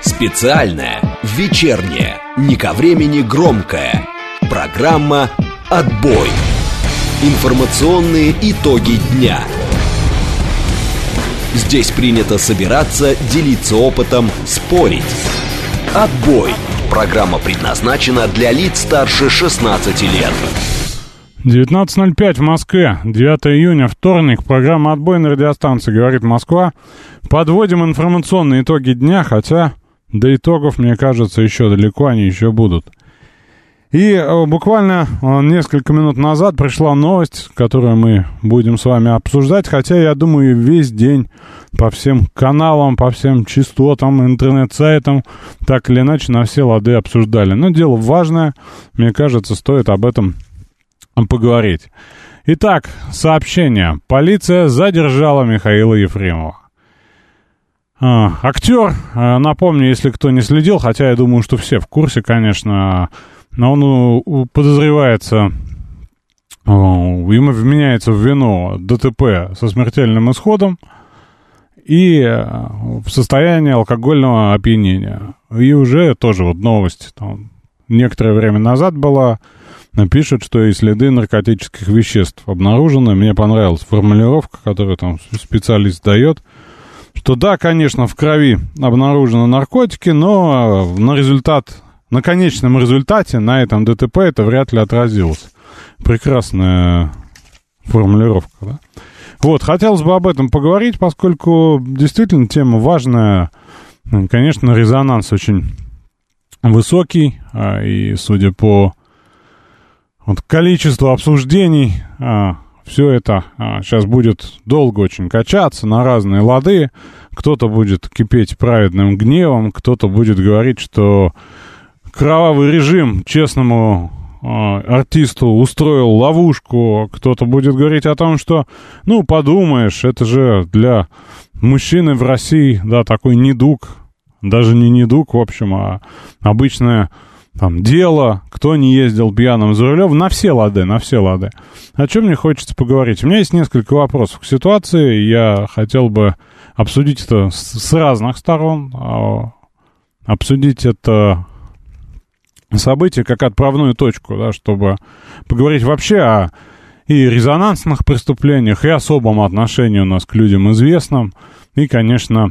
Специальная, вечерняя, не ко времени громкая. Программа «Отбой». Информационные итоги дня. Здесь принято собираться, делиться опытом, спорить. «Отбой». Программа предназначена для лиц старше 16 лет. 19:05 в Москве, 9 июня, вторник. Программа «Отбой» на радиостанции «Говорит Москва». Подводим информационные итоги дня, хотя до итогов, мне кажется, еще далеко, они еще будут. И буквально несколько минут назад пришла новость, которую мы будем с вами обсуждать, хотя, я думаю, весь день по всем каналам, по всем частотам, интернет-сайтам, так или иначе, на все лады обсуждали. Но дело важное, мне кажется, стоит об этом поговорить. Итак, сообщение. Полиция задержала Михаила Ефремова. Актер, напомню, если кто не следил, хотя я думаю, что все в курсе, конечно, но он подозревается, ему вменяется в вину ДТП со смертельным исходом и в состоянии алкогольного опьянения. И уже тоже вот новость там некоторое время назад была, пишет, что и следы наркотических веществ обнаружены. Мне понравилась формулировка, которую там специалист дает, что да, конечно, в крови обнаружены наркотики, но на конечном результате, на этом ДТП это вряд ли отразилось. Прекрасная формулировка, да? Вот, хотелось бы об этом поговорить, поскольку действительно тема важная. Конечно, резонанс очень высокий, и судя по количеству обсуждений, все это сейчас будет долго очень качаться на разные лады. Кто-то будет кипеть праведным гневом, кто-то будет говорить, что кровавый режим честному артисту устроил ловушку. Кто-то будет говорить о том, что, подумаешь, это же для мужчины в России, да, такой недуг, даже не недуг, в общем, а обычное там дело, кто не ездил пьяным за рулем, на все лады. О чем мне хочется поговорить? У меня есть несколько вопросов к ситуации, я хотел бы обсудить это с разных сторон, обсудить это событие как отправную точку, да, чтобы поговорить вообще о и резонансных преступлениях, и особом отношении у нас к людям известным, и, конечно,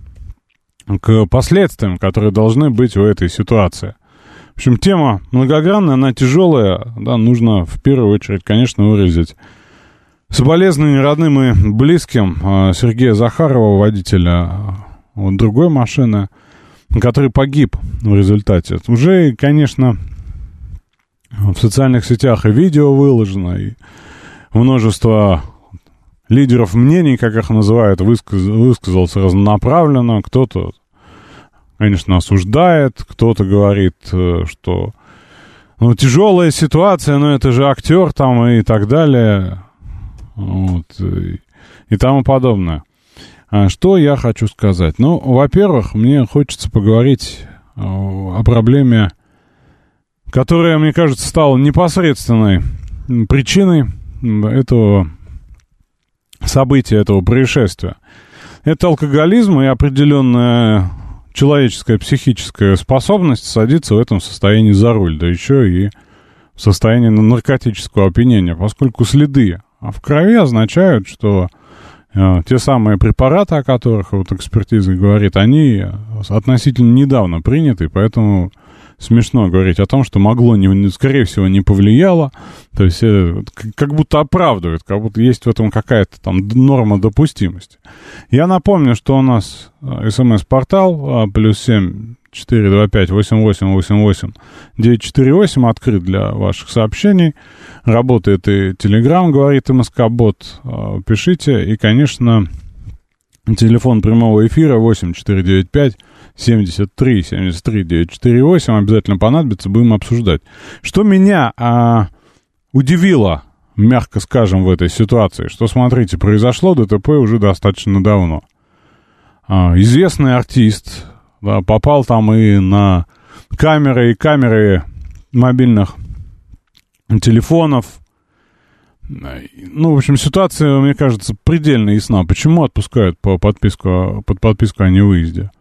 к последствиям, которые должны быть в этой ситуации. В общем, тема многогранная, она тяжелая, да, нужно в первую очередь, конечно, выразить соболезнования родным и близким Сергея Захарова, водителя другой машины, который погиб в результате. Уже, конечно, в социальных сетях и видео выложено, и множество лидеров мнений, как их называют, высказался разнонаправленно. Кто-то, конечно, осуждает, кто-то говорит, что тяжелая ситуация, но это же актер там и так далее, вот, и тому подобное. Что я хочу сказать? Во-первых, мне хочется поговорить о проблеме, которая, мне кажется, стала непосредственной причиной этого события, этого происшествия. Это алкоголизм и определенная человеческая психическая способность садиться в этом состоянии за руль, да еще и в состоянии наркотического опьянения, поскольку следы в крови означают, что те самые препараты, о которых экспертиза говорит, они относительно недавно приняты, поэтому смешно говорить о том, что могло, скорее всего, не повлияло. То есть как будто оправдывает, как будто есть в этом какая-то там норма допустимости. Я напомню, что у нас СМС-портал +7 425 8888 948 открыт для ваших сообщений. Работает и Телеграм, говорит МСК-бот. Пишите. И, конечно, телефон прямого эфира 8495 73 73 948. Обязательно понадобится, будем обсуждать. Что меня удивило, мягко скажем, в этой ситуации, что, смотрите, произошло ДТП уже достаточно давно. Известный артист, да, попал там и на камеры мобильных телефонов. В общем, ситуация, мне кажется, предельно ясна. Почему отпускают под подписку о невыезде?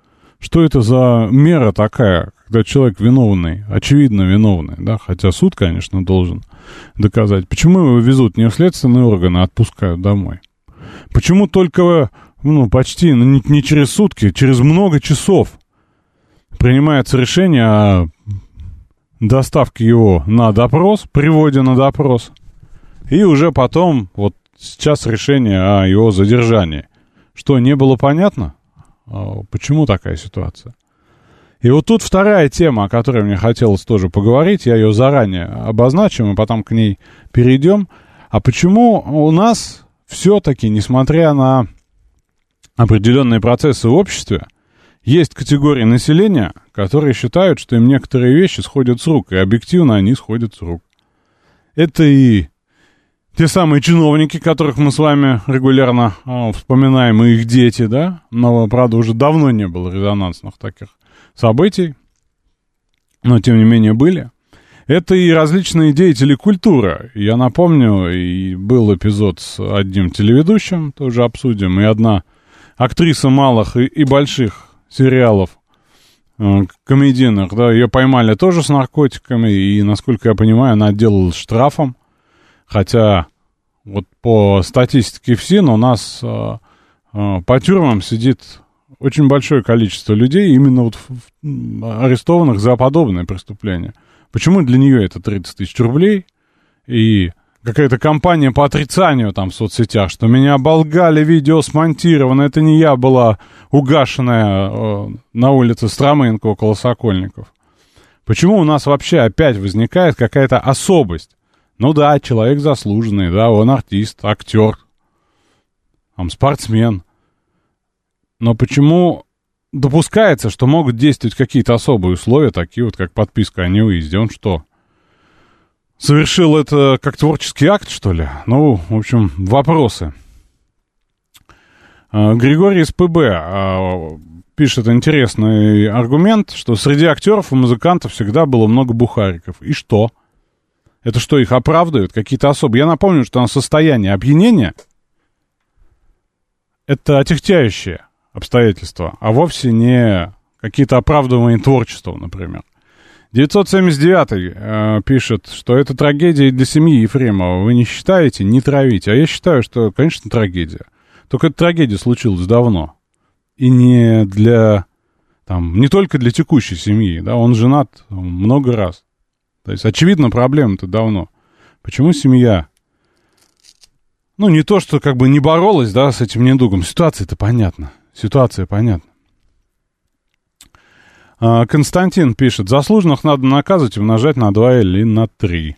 Что это за мера такая, когда человек виновный, очевидно виновный, да, хотя суд, конечно, должен доказать. Почему его везут не в следственные органы, а отпускают домой? Почему только, почти, не через сутки, через много часов принимается решение о доставке его на допрос, приводе на допрос, и уже потом, вот сейчас решение о его задержании. Что, не было понятно? Почему такая ситуация? И вот тут вторая тема, о которой мне хотелось тоже поговорить, я ее заранее обозначу, мы потом к ней перейдем. А почему у нас все-таки, несмотря на определенные процессы в обществе, есть категории населения, которые считают, что им некоторые вещи сходят с рук, и объективно они сходят с рук. Это и те самые чиновники, которых мы с вами регулярно вспоминаем, и их дети, да? Но, правда, уже давно не было резонансных таких событий, но, тем не менее, были. Это и различные деятели культуры. Я напомню, и был эпизод с одним телеведущим, тоже обсудим, и одна актриса малых и больших сериалов комедийных, да, ее поймали тоже с наркотиками, и, насколько я понимаю, она отделалась штрафом, хотя вот по статистике ФСИН у нас по тюрьмам сидит очень большое количество людей, именно вот арестованных за подобное преступление. Почему для нее это 30 тысяч рублей и какая-то кампания по отрицанию там в соцсетях, что меня оболгали, видео смонтировано, это не я была угашенная на улице Строменко около Сокольников. Почему у нас вообще опять возникает какая-то особость? Ну да, человек заслуженный, да, он артист, актер, там, спортсмен. Но почему допускается, что могут действовать какие-то особые условия, такие вот, как подписка о невыезде? Он что, совершил это как творческий акт, что ли? Ну, в общем, вопросы. Григорий из ПБ пишет интересный аргумент, что среди актеров и музыкантов всегда было много бухариков. И что? Это что, их оправдывают? Какие-то особые? Я напомню, что на состояние опьянения это отягчающее обстоятельства, а вовсе не какие-то оправдывания творчеством, например. 979 пишет, что это трагедия для семьи Ефремова. Вы не считаете? Не травите. А я считаю, что, конечно, трагедия. Только эта трагедия случилась давно. И не только для текущей семьи. Да? Он женат много раз. То есть, очевидно, проблема-то давно. Почему семья, не то, что как бы не боролась, да, с этим недугом. Ситуация-то понятна. Ситуация понятна. Константин пишет, заслуженных надо наказывать, умножать на 2 или на 3.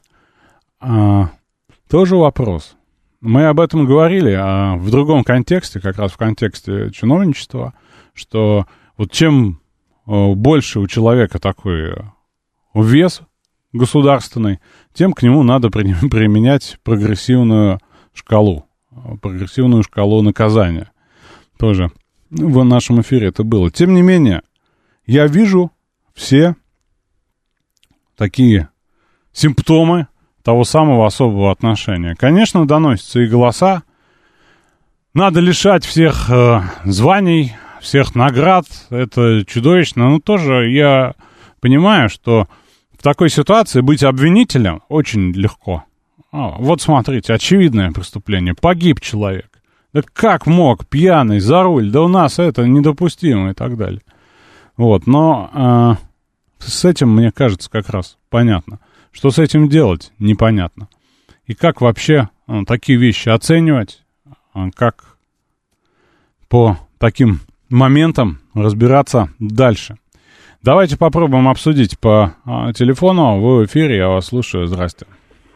Тоже вопрос. Мы об этом говорили в другом контексте, как раз в контексте чиновничества, что вот чем больше у человека такой вес государственный, тем к нему надо применять прогрессивную шкалу наказания. Тоже в нашем эфире это было. Тем не менее, я вижу все такие симптомы того самого особого отношения. Конечно, доносятся и голоса. Надо лишать всех званий, всех наград. Это чудовищно. Но тоже я понимаю, что в такой ситуации быть обвинителем очень легко. Вот смотрите, очевидное преступление. Погиб человек. Да как мог пьяный за руль? Да у нас это недопустимо и так далее. Вот, но с этим, мне кажется, как раз понятно. Что с этим делать, непонятно. И как вообще такие вещи оценивать, как по таким моментам разбираться дальше. Давайте попробуем обсудить по телефону. Вы в эфире, я вас слушаю. Здрасте.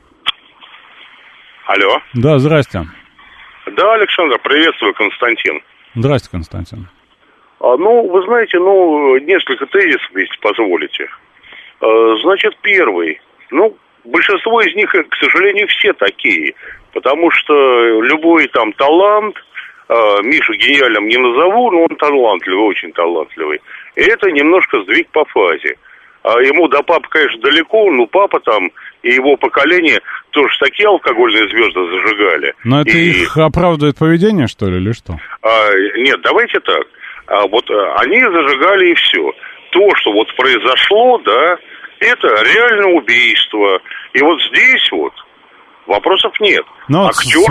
Алло. Да, здрасте. Да, Александр, приветствую, Константин. Здрасте, Константин. Вы знаете, несколько тезисов, если позволите. Значит, первый. Большинство из них, к сожалению, все такие. Потому что любой там талант, Мишу гениальным не назову, но он талантливый, очень талантливый. И это немножко сдвиг по фазе. Ему до папы, конечно, далеко, но папа там и его поколение тоже такие алкогольные звезды зажигали. Но это их оправдывает поведение, что ли, или что? Нет, давайте так. вот они зажигали и все. То, что вот произошло, да, это реальное убийство. И вот здесь вот вопросов нет. Но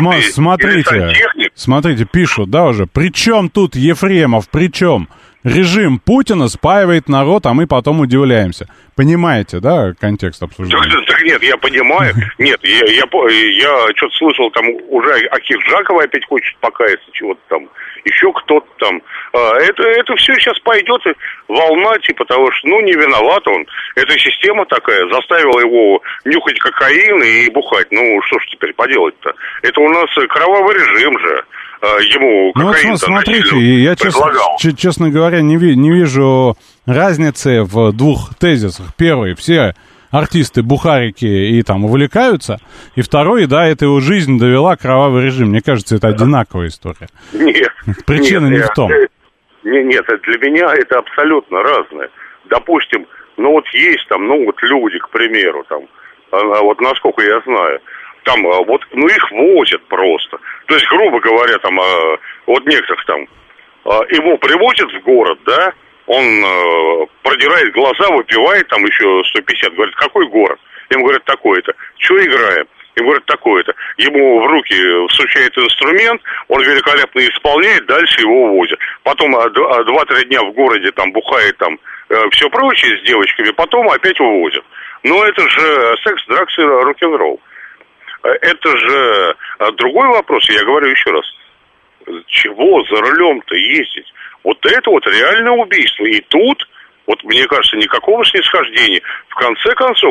смотрите, пишут, да, уже. Причем тут Ефремов, причем режим Путина спаивает народ, а мы потом удивляемся. Понимаете, да, контекст обсуждения? Так нет, я понимаю. Нет, я что-то слышал, там уже Акиджакова опять хочет покаяться, чего-то там. Еще кто-то там. Это все сейчас пойдет волна, типа того, что, не виноват он. Эта система такая заставила его нюхать кокаин и бухать. Что ж теперь поделать-то? Это у нас кровавый режим же. Ему кокаин смотрите, я, честно говоря, не вижу разницы в двух тезисах. Первый, все артисты, бухарики и там увлекаются. И второй, да, это его жизнь довела кровавый режим. Мне кажется, это одинаковая история. Нет. Причина не в том. Нет, для меня это абсолютно разное. Допустим, есть там, люди, к примеру, там, вот насколько я знаю, там, их возят просто. То есть, грубо говоря, там, некоторых там, его привозят в город, да, он продирает глаза, выпивает там еще 150, говорит, какой город? Ему говорят, такой-то. Что играем? Ему говорят, такой-то. Ему в руки всучает инструмент, он великолепно исполняет, дальше его увозят. Потом 2-3 дня в городе там бухает, там, все прочее с девочками, потом опять увозят. Но это же секс, дракс и рок-н-ролл. Это же другой вопрос, я говорю еще раз. Чего за рулем-то ездить? Вот это вот реальное убийство. И тут, мне кажется, никакого снисхождения. В конце концов,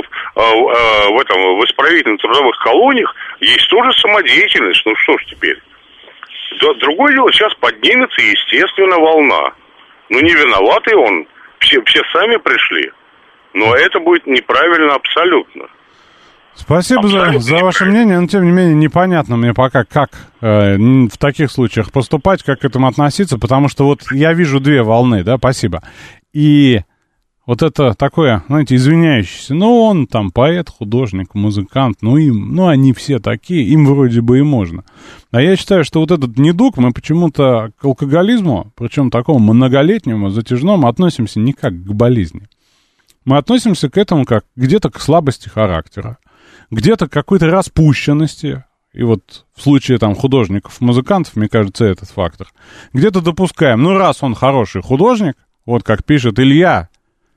в исправительных трудовых колониях есть тоже самодеятельность. Что ж теперь? Другое дело, сейчас поднимется, естественно, волна. Не виноватый он. Все сами пришли. Но это будет неправильно абсолютно. Спасибо за ваше мнение, но тем не менее непонятно мне пока, как в таких случаях поступать, как к этому относиться, потому что я вижу две волны, да, спасибо. И вот это такое, знаете, извиняющееся, он там поэт, художник, музыкант, они все такие, им вроде бы и можно. А я считаю, что вот этот недуг, мы почему-то к алкоголизму, причем такому многолетнему, затяжному, относимся не как к болезни. Мы относимся к этому как где-то к слабости характера, где-то к какой-то распущенности, и в случае там художников, музыкантов, мне кажется, этот фактор, где-то допускаем, раз он хороший художник, как пишет Илья,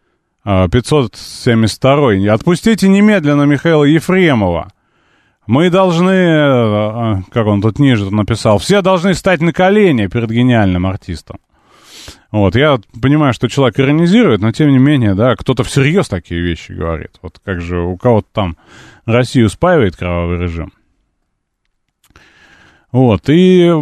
572-й, отпустите немедленно Михаила Ефремова, мы должны, как он тут ниже написал, все должны стать на колени перед гениальным артистом. Я понимаю, что человек иронизирует, но тем не менее, да, кто-то всерьез такие вещи говорит. Как же у кого-то там Россию спаивает кровавый режим. И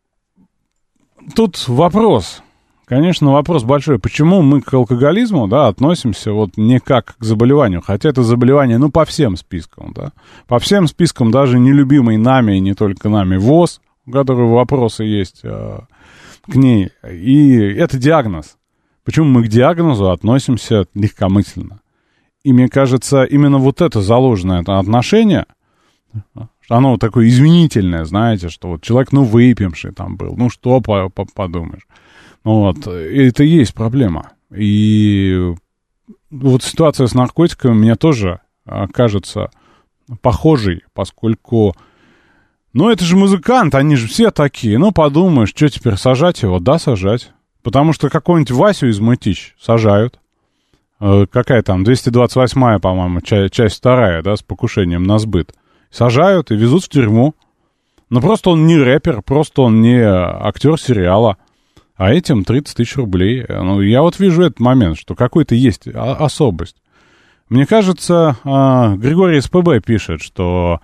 тут вопрос, конечно, вопрос большой, почему мы к алкоголизму, да, относимся не как к заболеванию, хотя это заболевание, по всем спискам, да, по всем спискам, даже нелюбимый нами и не только нами ВОЗ, у которого вопросы есть к ней, и это диагноз. Почему мы к диагнозу относимся легкомысленно? И мне кажется, именно это заложенное отношение, оно такое извинительное, знаете, что человек, выпивший там был, что подумаешь. Это и есть проблема. И ситуация с наркотиками мне тоже кажется похожей, поскольку это же музыкант, они же все такие. Подумаешь, что теперь, сажать его? Да, сажать. Потому что какого-нибудь Васю из Мытищ сажают. Какая там, 228-я, по-моему, часть 2, да, с покушением на сбыт. Сажают и везут в тюрьму. Просто он не рэпер, просто он не актер сериала. А этим 30 тысяч рублей. Я вижу этот момент, что какой-то есть особость. Мне кажется, Григорий СПБ пишет, что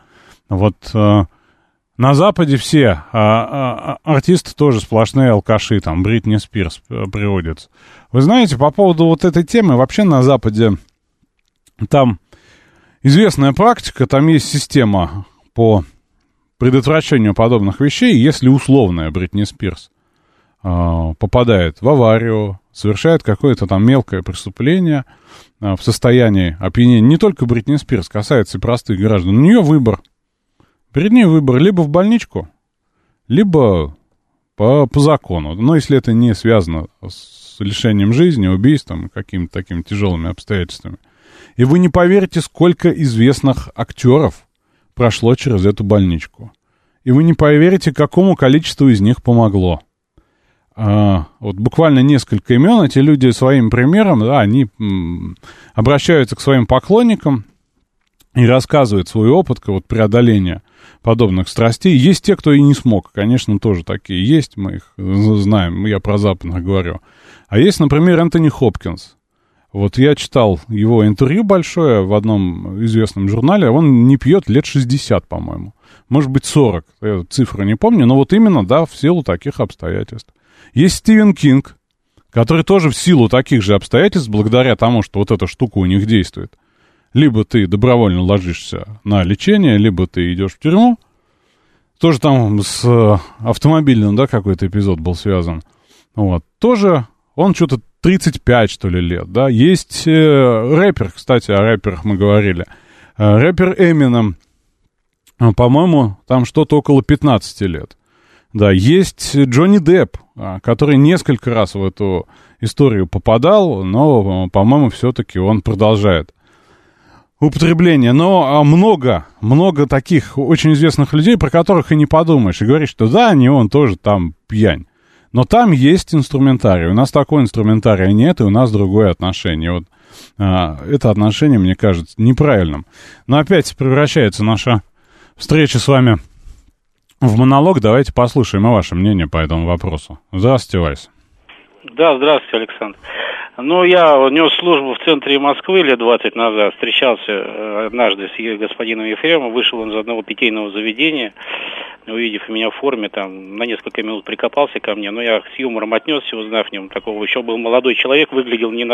на Западе все артисты тоже сплошные алкаши, там Бритни Спирс приводится. Вы знаете, по поводу этой темы, вообще на Западе там известная практика, там есть система по предотвращению подобных вещей, если условная Бритни Спирс попадает в аварию, совершает какое-то там мелкое преступление в состоянии опьянения. Не только Бритни Спирс, касается и простых граждан. У нее выбор. Перед ней выбор либо в больничку, либо по закону. Но если это не связано с лишением жизни, убийством, какими-то такими тяжелыми обстоятельствами. И вы не поверите, сколько известных актеров прошло через эту больничку. И вы не поверите, какому количеству из них помогло. Вот буквально несколько имен. Эти люди своим примером, да, они обращаются к своим поклонникам и рассказывают свой опыт вот, преодоления подобных страстей. Есть те, кто и не смог. Конечно, тоже такие есть. Мы их знаем. Я про западных говорю. А есть, например, Энтони Хопкинс. Вот я читал его интервью большое в одном известном журнале. Он не пьет лет 60, по-моему. Может быть, 40. Я цифру не помню. Но вот именно, да, в силу таких обстоятельств. Есть Стивен Кинг, который тоже в силу таких же обстоятельств, благодаря тому, что вот эта штука у них действует, либо ты добровольно ложишься на лечение, либо ты идешь в тюрьму. Тоже там с автомобильным, да, какой-то эпизод был связан. Вот. Тоже он что-то 35, что ли, лет, да. Есть рэпер, кстати, о рэперах мы говорили. Рэпер Эминем, по-моему, там что-то около 15 лет. Да, есть Джонни Депп, который несколько раз в эту историю попадал, но, по-моему, все-таки он продолжает употребление. Но много таких очень известных людей, про которых и не подумаешь. И говоришь, что да, не он тоже там пьянь. Но там есть инструментарий. У нас такой инструментария нет, и у нас другое отношение. Вот это отношение, мне кажется, неправильным. Но опять превращается наша встреча с вами в монолог. Давайте послушаем и ваше мнение по этому вопросу. Здравствуйте, Вайс. Да, здравствуйте, Александр. Ну, я нес службу в центре Москвы лет 20 назад. Встречался однажды с господином Ефремовым. Вышел он из одного питейного заведения. Увидев меня в форме, там, на несколько минут прикопался ко мне. Но я с юмором отнесся, узнав в нем такого. Еще был молодой человек, выглядел не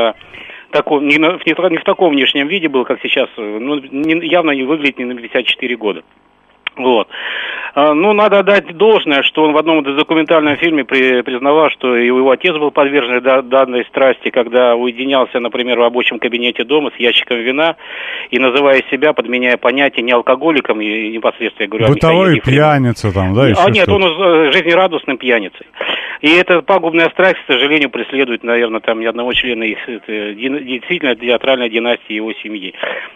в таком внешнем виде был, как сейчас. Ну, явно не выглядит не на 54 года. Вот. Ну, надо отдать должное, что он в одном документальном фильме признавал, что его отец был подвержен данной страсти, когда уединялся, например, в рабочем кабинете дома с ящиком вина и, называя себя, подменяя понятие не алкоголиком, и непосредственно я говорю... Бытовой пьяница там, да? Нет, он жизнерадостным пьяницей. И эта пагубная страсть, к сожалению, преследует, наверное, там ни одного члена их действительно театральной династии его семьи.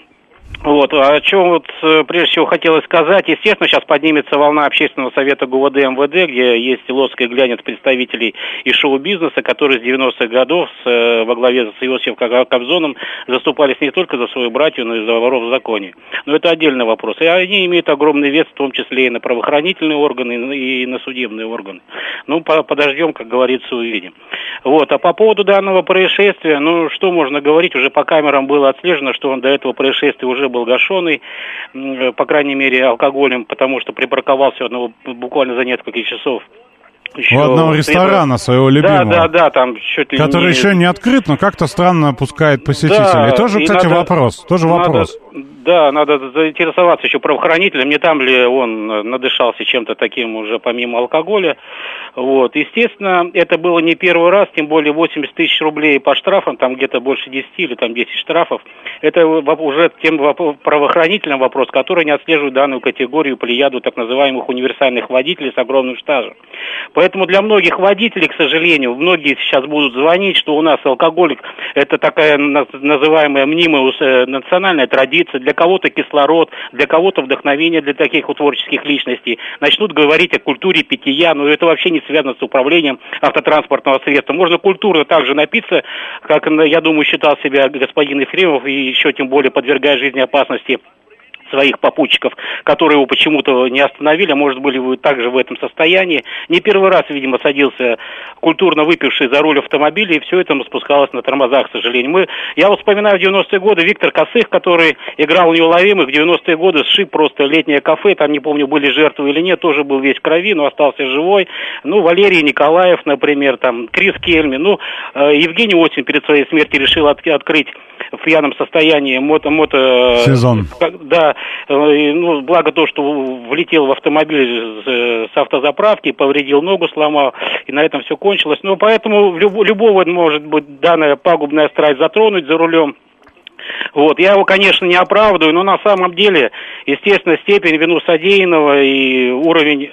Вот, о чем вот прежде всего хотелось сказать. Естественно, сейчас поднимется волна общественного совета ГУВД МВД, где есть лоск и глянец представителей из шоу-бизнеса, которые с 90-х годов во главе с Иосифом Кобзоном заступались не только за свою братью, но и за воров в законе. Но это отдельный вопрос. И они имеют огромный вес, в том числе и на правоохранительные органы, и на судебные органы. Ну, подождем, как говорится, увидим. Вот, а по поводу данного происшествия, ну, что можно говорить, уже по камерам было отслежено, что он до этого происшествия уже был гашеный, по крайней мере, алкоголем, потому что припарковался буквально за несколько часов. У одного ресторана своего любимого. Да, там чуть ли который еще не открыт, но как-то странно пускает посетителей. Да, тоже, кстати, вопрос. Да, надо заинтересоваться еще правоохранителем, не там ли он надышался чем-то таким уже помимо алкоголя. Вот. Естественно, это было не первый раз, тем более 80 тысяч рублей по штрафам, там где-то больше 10 или там 10 штрафов. Это уже тем правоохранительным вопрос, который не отслеживает данную категорию, плеяду так называемых универсальных водителей с огромным стажем. Поэтому для многих водителей, к сожалению, многие сейчас будут звонить, что у нас алкоголик – это такая называемая мнимая национальная традиция, для кого-то кислород, для кого-то вдохновение для таких вот творческих личностей. Начнут говорить о культуре питья, но это вообще не связано с управлением автотранспортного средства. Можно культурно также напиться, как, я думаю, считал себя господин Ефремов, и еще тем более подвергая жизни опасности своих попутчиков, которые его почему-то не остановили, а может были вы также в этом состоянии. Не первый раз, видимо, садился культурно выпивший за руль автомобиля, и все это спускалось на тормозах, к сожалению. Я вот вспоминаю в 90-е годы Виктор Косых, который играл в «Неуловимых», в 90-е годы сшиб просто летнее кафе, там не помню, были жертвы или нет, тоже был весь в крови, но остался живой. Ну, Валерий Николаев, например, там, Крис Кельми, Евгений Осин перед своей смертью решил открыть в пьяном состоянии сезон. Да, благо то, что влетел в автомобиль с автозаправки, повредил ногу, сломал, и на этом все кончилось. Поэтому любого может быть данная пагубная страсть затронуть за рулем. Вот, я его, конечно, не оправдываю, но на самом деле, естественно, степень вину содеянного и уровень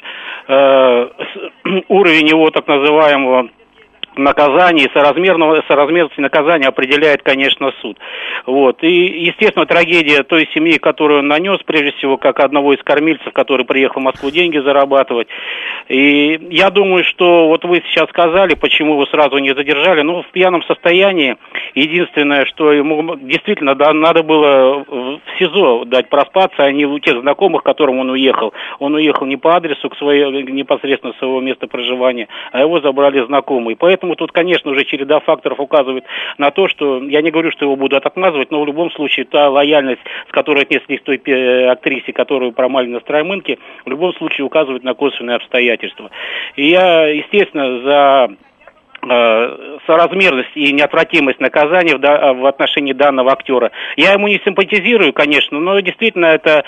его так называемого наказания и соразмерности наказания определяет, конечно, суд. Вот. И, естественно, трагедия той семьи, которую он нанес, прежде всего, как одного из кормильцев, который приехал в Москву деньги зарабатывать. И я думаю, что вот вы сейчас сказали, почему его сразу не задержали. Ну, в пьяном состоянии единственное, что ему действительно надо было в СИЗО дать проспаться, а не у тех знакомых, к которым он уехал. Он уехал не по адресу непосредственно своего места проживания, а его забрали знакомые. Поэтому тут, конечно, уже череда факторов указывает на то, что, я не говорю, что его будут отмазывать, но в любом случае та лояльность, с которой отнеслись к той актрисе, которую промали на Строймынке, в любом случае указывает на косвенные обстоятельства. И я, естественно, за соразмерность и неотвратимость наказания в отношении данного актера. Я ему не симпатизирую, конечно, но действительно это...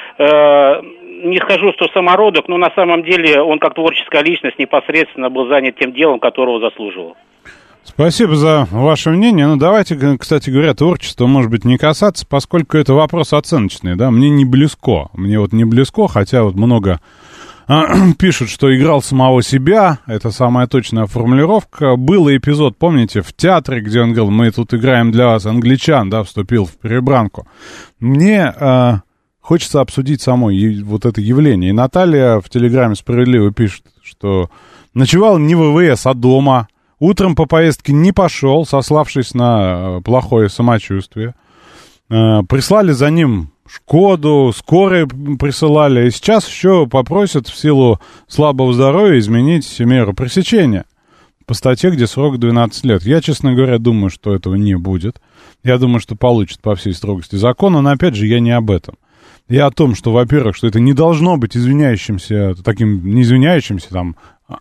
не скажу, что самородок, но на самом деле он как творческая личность непосредственно был занят тем делом, которого заслуживал. Спасибо за ваше мнение. Ну, давайте, кстати говоря, творчество, может быть, не касаться, поскольку это вопрос оценочный, да, мне не близко. Мне вот не близко, хотя вот много пишут, что играл самого себя, это самая точная формулировка. Был эпизод, помните, в театре, где он говорил, мы тут играем для вас англичан, да, вступил в перебранку. Мне... Хочется обсудить само вот это явление. И Наталья в Телеграме справедливо пишет, что ночевал не в ВВС, а дома. Утром по поездке не пошел, сославшись на плохое самочувствие. Прислали за ним Шкоду, скорые присылали. И сейчас еще попросят в силу слабого здоровья изменить меру пресечения. По статье, где срок 12 лет. Я, честно говоря, думаю, что этого не будет. Я думаю, что получит по всей строгости закона. Но, опять же, я не об этом. Я о том, что, во-первых, что это не должно быть извиняющимся, таким, не извиняющимся, там,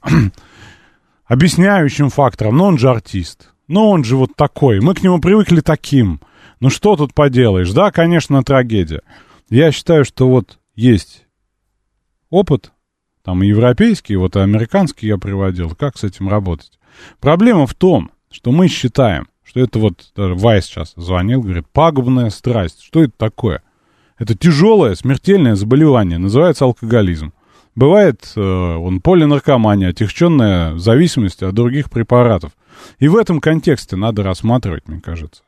объясняющим фактором. Но он же артист. Но он же вот такой. Мы к нему привыкли таким. Ну что тут поделаешь? Да, конечно, трагедия. Я считаю, что вот есть опыт, там и европейский, вот и американский я приводил. Как с этим работать? Проблема в том, что мы считаем, что это вот, даже Вайс сейчас звонил, говорит, пагубная страсть. Что это такое? Это тяжелое, смертельное заболевание, называется алкоголизм. Бывает полинаркомания, отягченная зависимость от других препаратов. И в этом контексте надо рассматривать, мне кажется.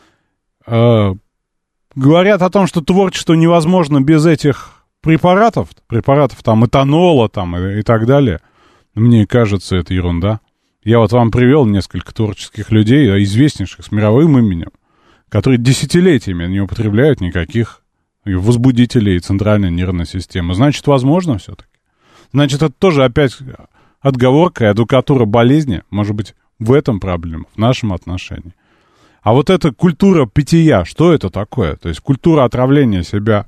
Говорят о том, что творчество невозможно без этих препаратов там этанола там, и так далее. Мне кажется, это ерунда. Я вот вам привел несколько творческих людей, известнейших с мировым именем, которые десятилетиями не употребляют никаких возбудителей центральной нервной системы. Значит, возможно все-таки. Значит, это тоже опять отговорка и адвокатура болезни. Может быть, в этом проблема, в нашем отношении. А вот эта культура питья, что это такое? То есть культура отравления себя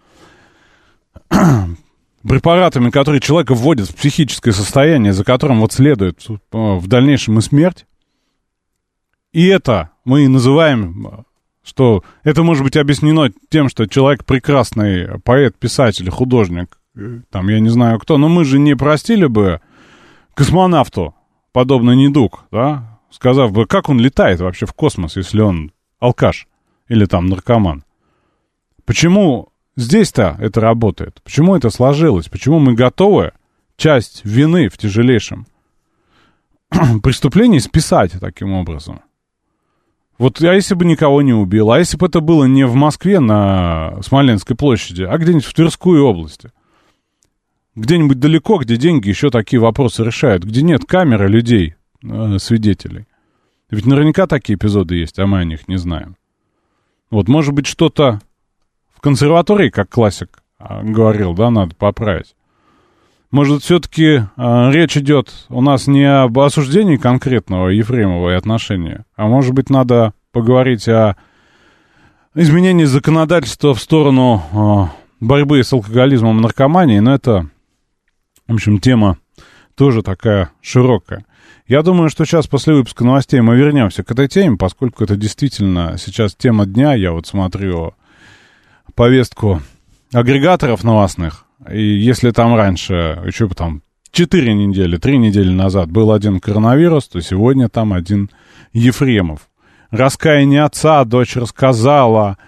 препаратами, которые человека вводят в психическое состояние, за которым вот следует в дальнейшем и смерть. И это мы и называем... что это может быть объяснено тем, что человек прекрасный поэт, писатель, художник, там, я не знаю кто, но мы же не простили бы космонавту подобный недуг, да, сказав бы, как он летает вообще в космос, если он алкаш или там наркоман. Почему здесь-то это работает? Почему это сложилось? Почему мы готовы часть вины в тяжелейшем преступлении списать таким образом? Вот, а если бы никого не убил? А если бы это было не в Москве на Смоленской площади, а где-нибудь в Тверской области? Где-нибудь далеко, где деньги еще такие вопросы решают, где нет камеры людей, свидетелей. Ведь наверняка такие эпизоды есть, а мы о них не знаем. Вот, может быть, что-то в консерватории, как классик говорил, да, надо поправить. Может, все-таки речь идет у нас не об осуждении конкретного Ефремова и отношения, а может быть, надо поговорить о изменении законодательства в сторону борьбы с алкоголизмом и наркоманией, но это, в общем, тема тоже такая широкая. Я думаю, что сейчас после выпуска новостей мы вернемся к этой теме, поскольку это действительно сейчас тема дня. Я вот смотрю повестку агрегаторов новостных. И если там раньше, еще там 4 недели, 3 недели назад был один коронавирус, то сегодня там один Ефремов. раскаяние отца, дочь рассказала,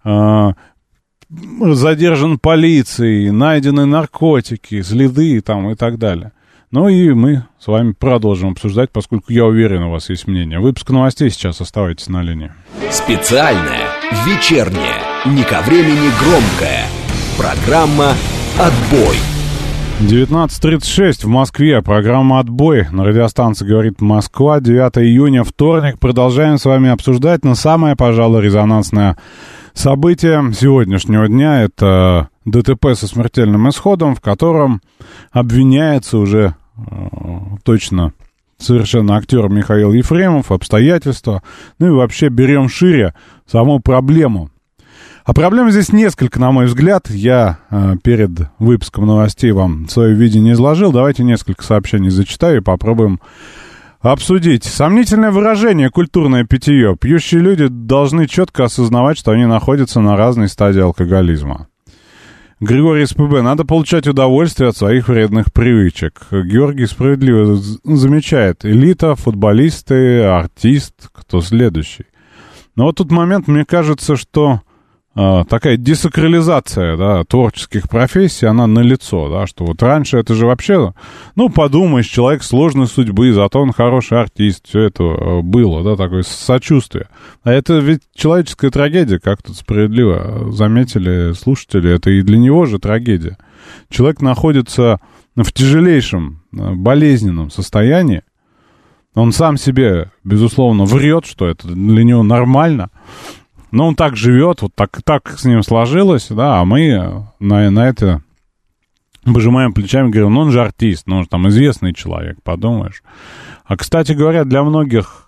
задержан полицией, найдены наркотики, следы там и так далее. Ну и мы с вами продолжим обсуждать, поскольку я уверен, у вас есть мнение. Выпуск новостей сейчас, оставайтесь на линии. Специальная, вечерняя, не ко времени громкая программа «Отбой». 19:36 в Москве. Программа «Отбой» на радиостанции «Говорит Москва». 9 июня, вторник. Продолжаем с вами обсуждать, но самое, пожалуй, резонансное событие сегодняшнего дня — это ДТП со смертельным исходом, в котором обвиняется уже точно совершенно актер Михаил Ефремов, обстоятельства. Ну и вообще берем шире саму проблему. А проблем здесь несколько, на мой взгляд. Я перед выпуском новостей вам свое видение изложил. Давайте несколько сообщений зачитаю и попробуем обсудить. Сомнительное выражение «культурное питье». Пьющие люди должны четко осознавать, что они находятся на разной стадии алкоголизма. Григорий СПБ. Надо получать удовольствие от своих вредных привычек. Георгий справедливо замечает. Элита, футболисты, артист. Кто следующий? Но вот тут момент, мне кажется, что такая десакрализация, да, творческих профессий, она налицо, да, что вот раньше это же вообще, ну, подумаешь, человек сложной судьбы, зато он хороший артист, все это было, да, такое сочувствие. А это ведь человеческая трагедия, как тут справедливо заметили слушатели, это и для него же трагедия. Человек находится в тяжелейшем, болезненном состоянии, он сам себе, безусловно, врет, что это для него нормально. Но он так живет, вот так с ним сложилось, да, а мы на это пожимаем плечами, говорим, ну он же артист, ну он же там известный человек, подумаешь. А, кстати говоря, для многих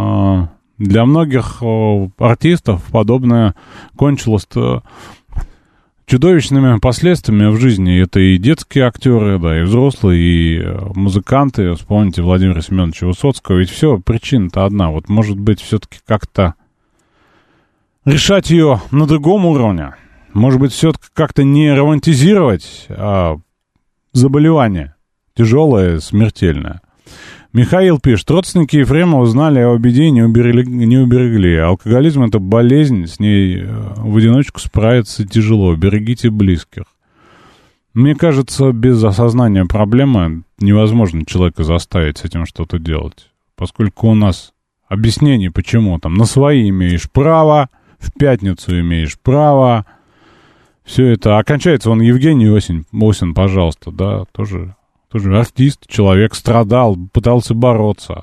артистов подобное кончилось чудовищными последствиями в жизни. Это и детские актеры, да, и взрослые, и музыканты. Вспомните Владимира Семеновича Высоцкого, ведь все, причина-то одна. Вот, может быть, все-таки как-то решать ее на другом уровне. Может быть, все-таки как-то не романтизировать заболевание тяжелое, смертельное. Михаил пишет. Родственники Ефремова знали о беде и не уберегли. Алкоголизм — это болезнь, с ней в одиночку справиться тяжело. Берегите близких. Мне кажется, без осознания проблемы невозможно человека заставить с этим что-то делать. Поскольку у нас объяснений, почему там на свои имеешь право, в пятницу имеешь право. Все это. Окончается он Евгений Осин, пожалуйста, да, тоже артист, человек, страдал, пытался бороться.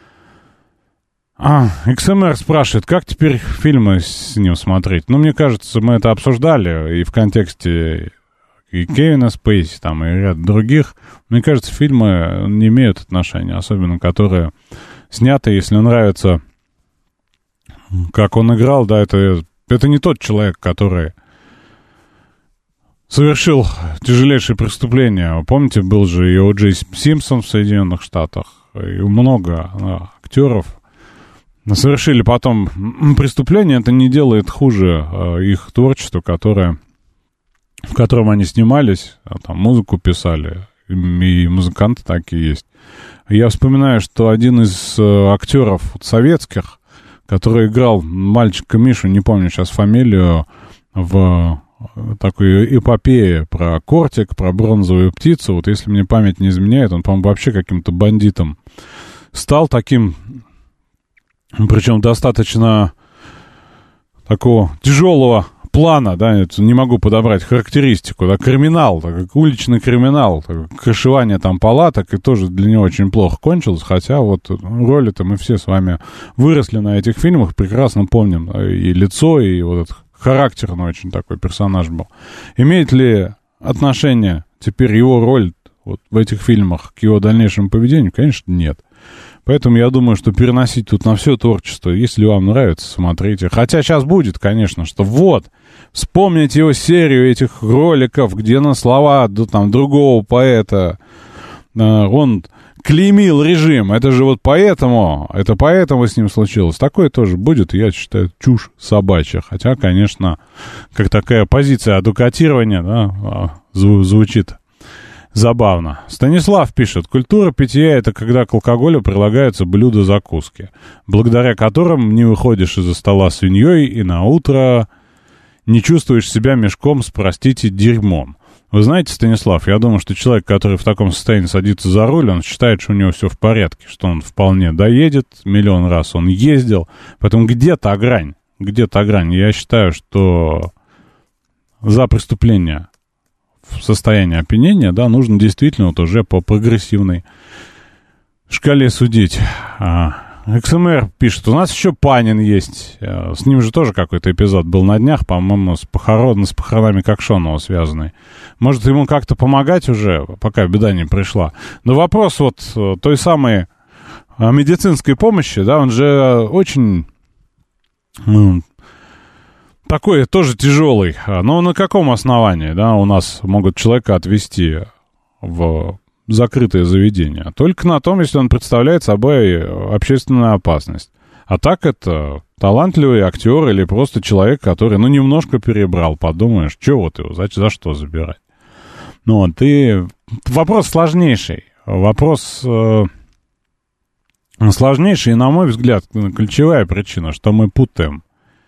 XMR спрашивает, как теперь фильмы с ним смотреть? Ну, мне кажется, мы это обсуждали и в контексте и Кевина Спейси, там, и ряд других. Мне кажется, фильмы не имеют отношения, особенно которые сняты, если нравится, как он играл, да, это не тот человек, который совершил тяжелейшее преступление. Помните, был же и О. Джей Симпсон в Соединенных Штатах, и много актеров совершили потом преступление. Это не делает хуже их творчества, в котором они снимались, там музыку писали, и музыканты такие есть. Я вспоминаю, что один из актеров советских, который играл мальчика Мишу, не помню сейчас фамилию, в такой эпопее про кортик, про бронзовую птицу. Вот если мне память не изменяет, он, по-моему, вообще каким-то бандитом стал таким, причем достаточно такого тяжелого плана, да, не могу подобрать характеристику, да, криминал, так, уличный криминал, так, крышевание там палаток, и тоже для него очень плохо кончилось, хотя вот роли-то мы все с вами выросли на этих фильмах, прекрасно помним, и лицо, и вот этот характерный очень такой персонаж был. Имеет ли отношение теперь его роль вот в этих фильмах к его дальнейшему поведению? Конечно, нет. Поэтому я думаю, что переносить тут на все творчество, если вам нравится, смотрите. Хотя сейчас будет, конечно, что вот, вспомните его серию этих роликов, где на слова там, другого поэта он клеймил режим. Это же вот поэтому с ним случилось. Такое тоже будет, я считаю, чушь собачья. Хотя, конечно, как такая позиция адвокатирования, да, звучит Забавно. Станислав пишет: культура питья — это когда к алкоголю прилагаются блюда-закуски, благодаря которым не выходишь из-за стола свиньей и на утро не чувствуешь себя мешком с, простите, дерьмом. Вы знаете, Станислав, я думаю, что человек, который в таком состоянии садится за руль, он считает, что у него все в порядке, что он вполне доедет, миллион раз он ездил. Поэтому где-то грань. Я считаю, что за преступление в состоянии опьянения, да, нужно действительно вот уже по прогрессивной шкале судить. XMR пишет: у нас еще Панин есть. С ним же тоже какой-то эпизод был на днях, по-моему, с похоронами Кокшонова связанный. Может, ему как-то помогать уже, пока беда не пришла. Но вопрос вот той самой медицинской помощи, да, он же очень такой тоже тяжелый. Но на каком основании, да, у нас могут человека отвезти в закрытое заведение? Только на том, если он представляет собой общественную опасность. А так это талантливый актер или просто человек, который, немножко перебрал. Подумаешь, чего вот его, за что забирать? Вопрос сложнейший. Сложнейший, и, на мой взгляд, ключевая причина, что мы путаем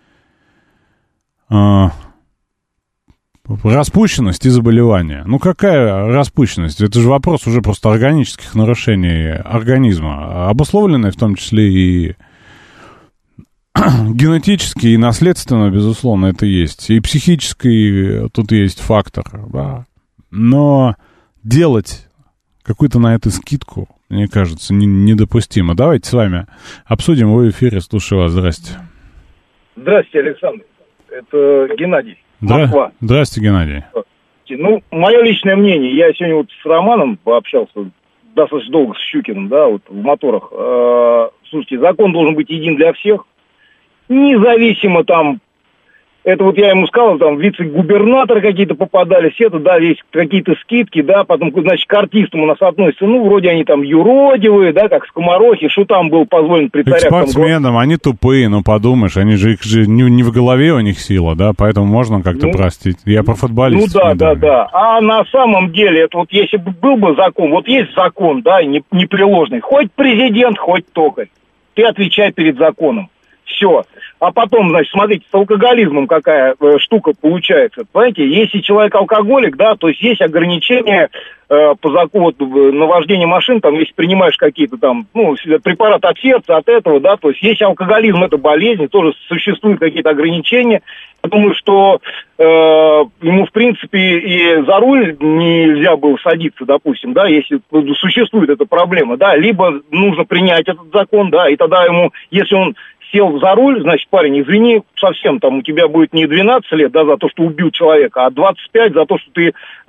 распущенность и заболевание. Какая распущенность? Это же вопрос уже просто органических нарушений организма, обусловленные в том числе и генетически, и наследственно, безусловно, это есть. И психический тут есть фактор. Да. Но делать какую-то на это скидку, мне кажется, недопустимо. Давайте с вами обсудим. Вы в эфире, слушаю вас. Здрасте. Здравствуйте, Александр. Это Геннадий. Москва. Здравствуйте, Геннадий. Мое личное мнение, я сегодня вот с Романом пообщался достаточно долго с Щукиным, да, вот в моторах. Слушайте, закон должен быть един для всех, независимо там, это вот я ему сказал, там вице-губернаторы какие-то попадались, это, да, есть какие-то скидки, да, потом, значит, к артистам у нас относятся, вроде они там юродивые, да, как скоморохи, что там был позволен при царях. К спортсменам, они тупые, подумаешь, они же, их же не в голове у них сила, да, поэтому можно как-то простить. Я про футболистов. Да. А на самом деле, это вот если бы был бы закон, вот есть закон, да, непреложный, хоть президент, хоть токарь, ты отвечай перед законом. Все. А потом, значит, смотрите, с алкоголизмом какая штука получается. Понимаете, если человек алкоголик, да, то есть ограничения по закону на вождение машин, там, если принимаешь какие-то там, препараты от сердца, от этого, да, то есть если алкоголизм это болезнь, тоже существуют какие-то ограничения. Я думаю, что ему, в принципе, и за руль нельзя было садиться, допустим, да, если существует эта проблема, да, либо нужно принять этот закон, да, и тогда ему, если он сел за руль, значит, парень, извини, совсем там у тебя будет не 12 лет, да, за то, что убил человека, а 25 за то, что ты,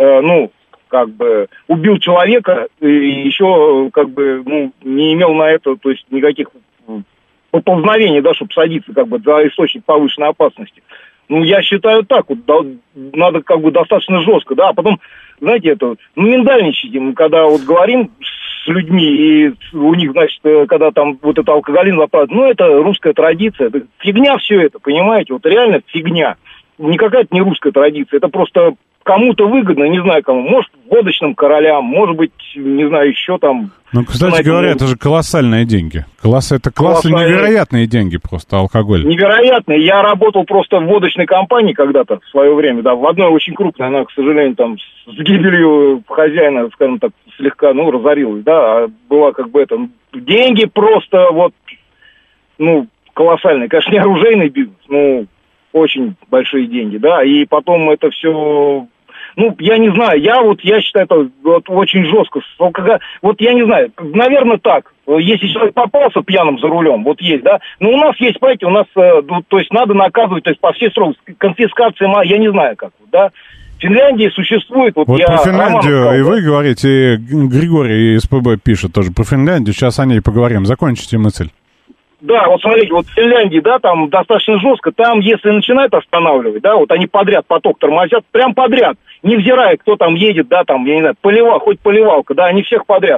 убил человека и еще, не имел на это, то есть, никаких поползновений, да, чтобы садиться, за источник повышенной опасности. Я считаю так, вот, да, надо, достаточно жестко, да, а потом, знаете, миндальничать, когда вот говорим с людьми, и у них, значит, когда там вот это алкоголизм, это русская традиция, это фигня все это, понимаете, вот реально фигня, не какая-то не русская традиция, это просто кому-то выгодно, не знаю кому, может, водочным королям, может быть, не знаю, еще там... кстати говоря, это же колоссальные деньги. Это невероятные деньги просто, алкоголь. Невероятные. Я работал просто в водочной компании когда-то в свое время, да, в одной очень крупной, она, к сожалению, там, с гибелью хозяина, скажем так, слегка, разорилась, да, а была деньги просто колоссальные. Конечно, не оружейный бизнес, очень большие деньги, да, и потом это все... я не знаю, я считаю это очень жестко. Вот я не знаю, наверное, так. Если человек попался пьяным за рулем, вот есть, да. Но у нас есть, понимаете, то есть надо наказывать, то есть по всей строгости, конфискация, я не знаю как, да. В Финляндии существует... Вот про Финляндию и вы говорите, и Григорий из СПБ пишет тоже про Финляндию, сейчас о ней поговорим. Закончите мысль. Да, вот смотрите, вот в Финляндии, да, там достаточно жестко, там, если начинают останавливать, да, вот они подряд поток тормозят, прям подряд, невзирая, кто там едет, да, там, я не знаю, хоть поливалка, да, они всех подряд.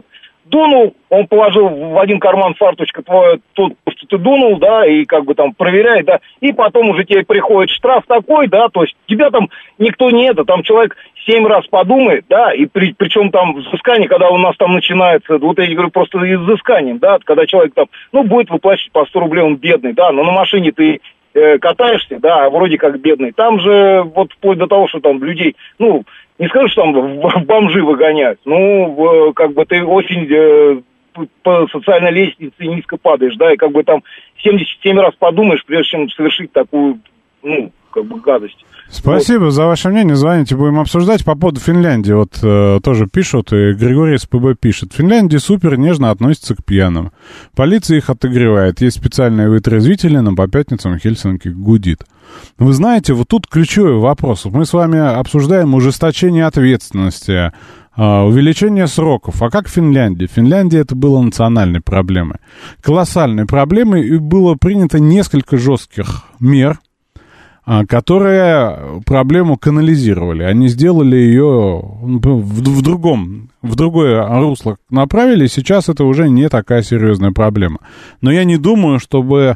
дунул, он положил в один карман фарточка твою, тут, что ты дунул, да, и как бы там проверяет, да, и потом уже тебе приходит штраф такой, да, то есть тебя там никто не это, там человек 7 раз подумает, да, и причем там взыскание, когда у нас там начинается, вот я говорю, просто изысканием, да, когда человек там, ну, будет выплачивать по 100 рублей, он бедный, да, но на машине ты катаешься, да, вроде как бедный, там же вот вплоть до того, что там людей, ну, не скажу, что там бомжи выгоняют, ну, как бы ты очень по социальной лестнице низко падаешь, да, и как бы там 77 раз подумаешь, прежде чем совершить такую, ну, как бы гадость. Спасибо вот за ваше мнение, звоните, будем обсуждать. По поводу Финляндии, вот тоже пишут, и Григорий СПБ пишет. В Финляндии супер нежно относятся к пьяным. Полиция их отогревает, есть специальные вытрезвители, но по пятницам Хельсинки гудит. Вы знаете, вот тут ключевой вопрос. Мы с вами обсуждаем ужесточение ответственности, увеличение сроков. А как в Финляндии? В Финляндии это было национальной проблемой. Колоссальной проблемой, и было принято несколько жестких мер, которые проблему канализировали. Они сделали ее в другое русло направили, сейчас это уже не такая серьезная проблема. Но я не думаю, чтобы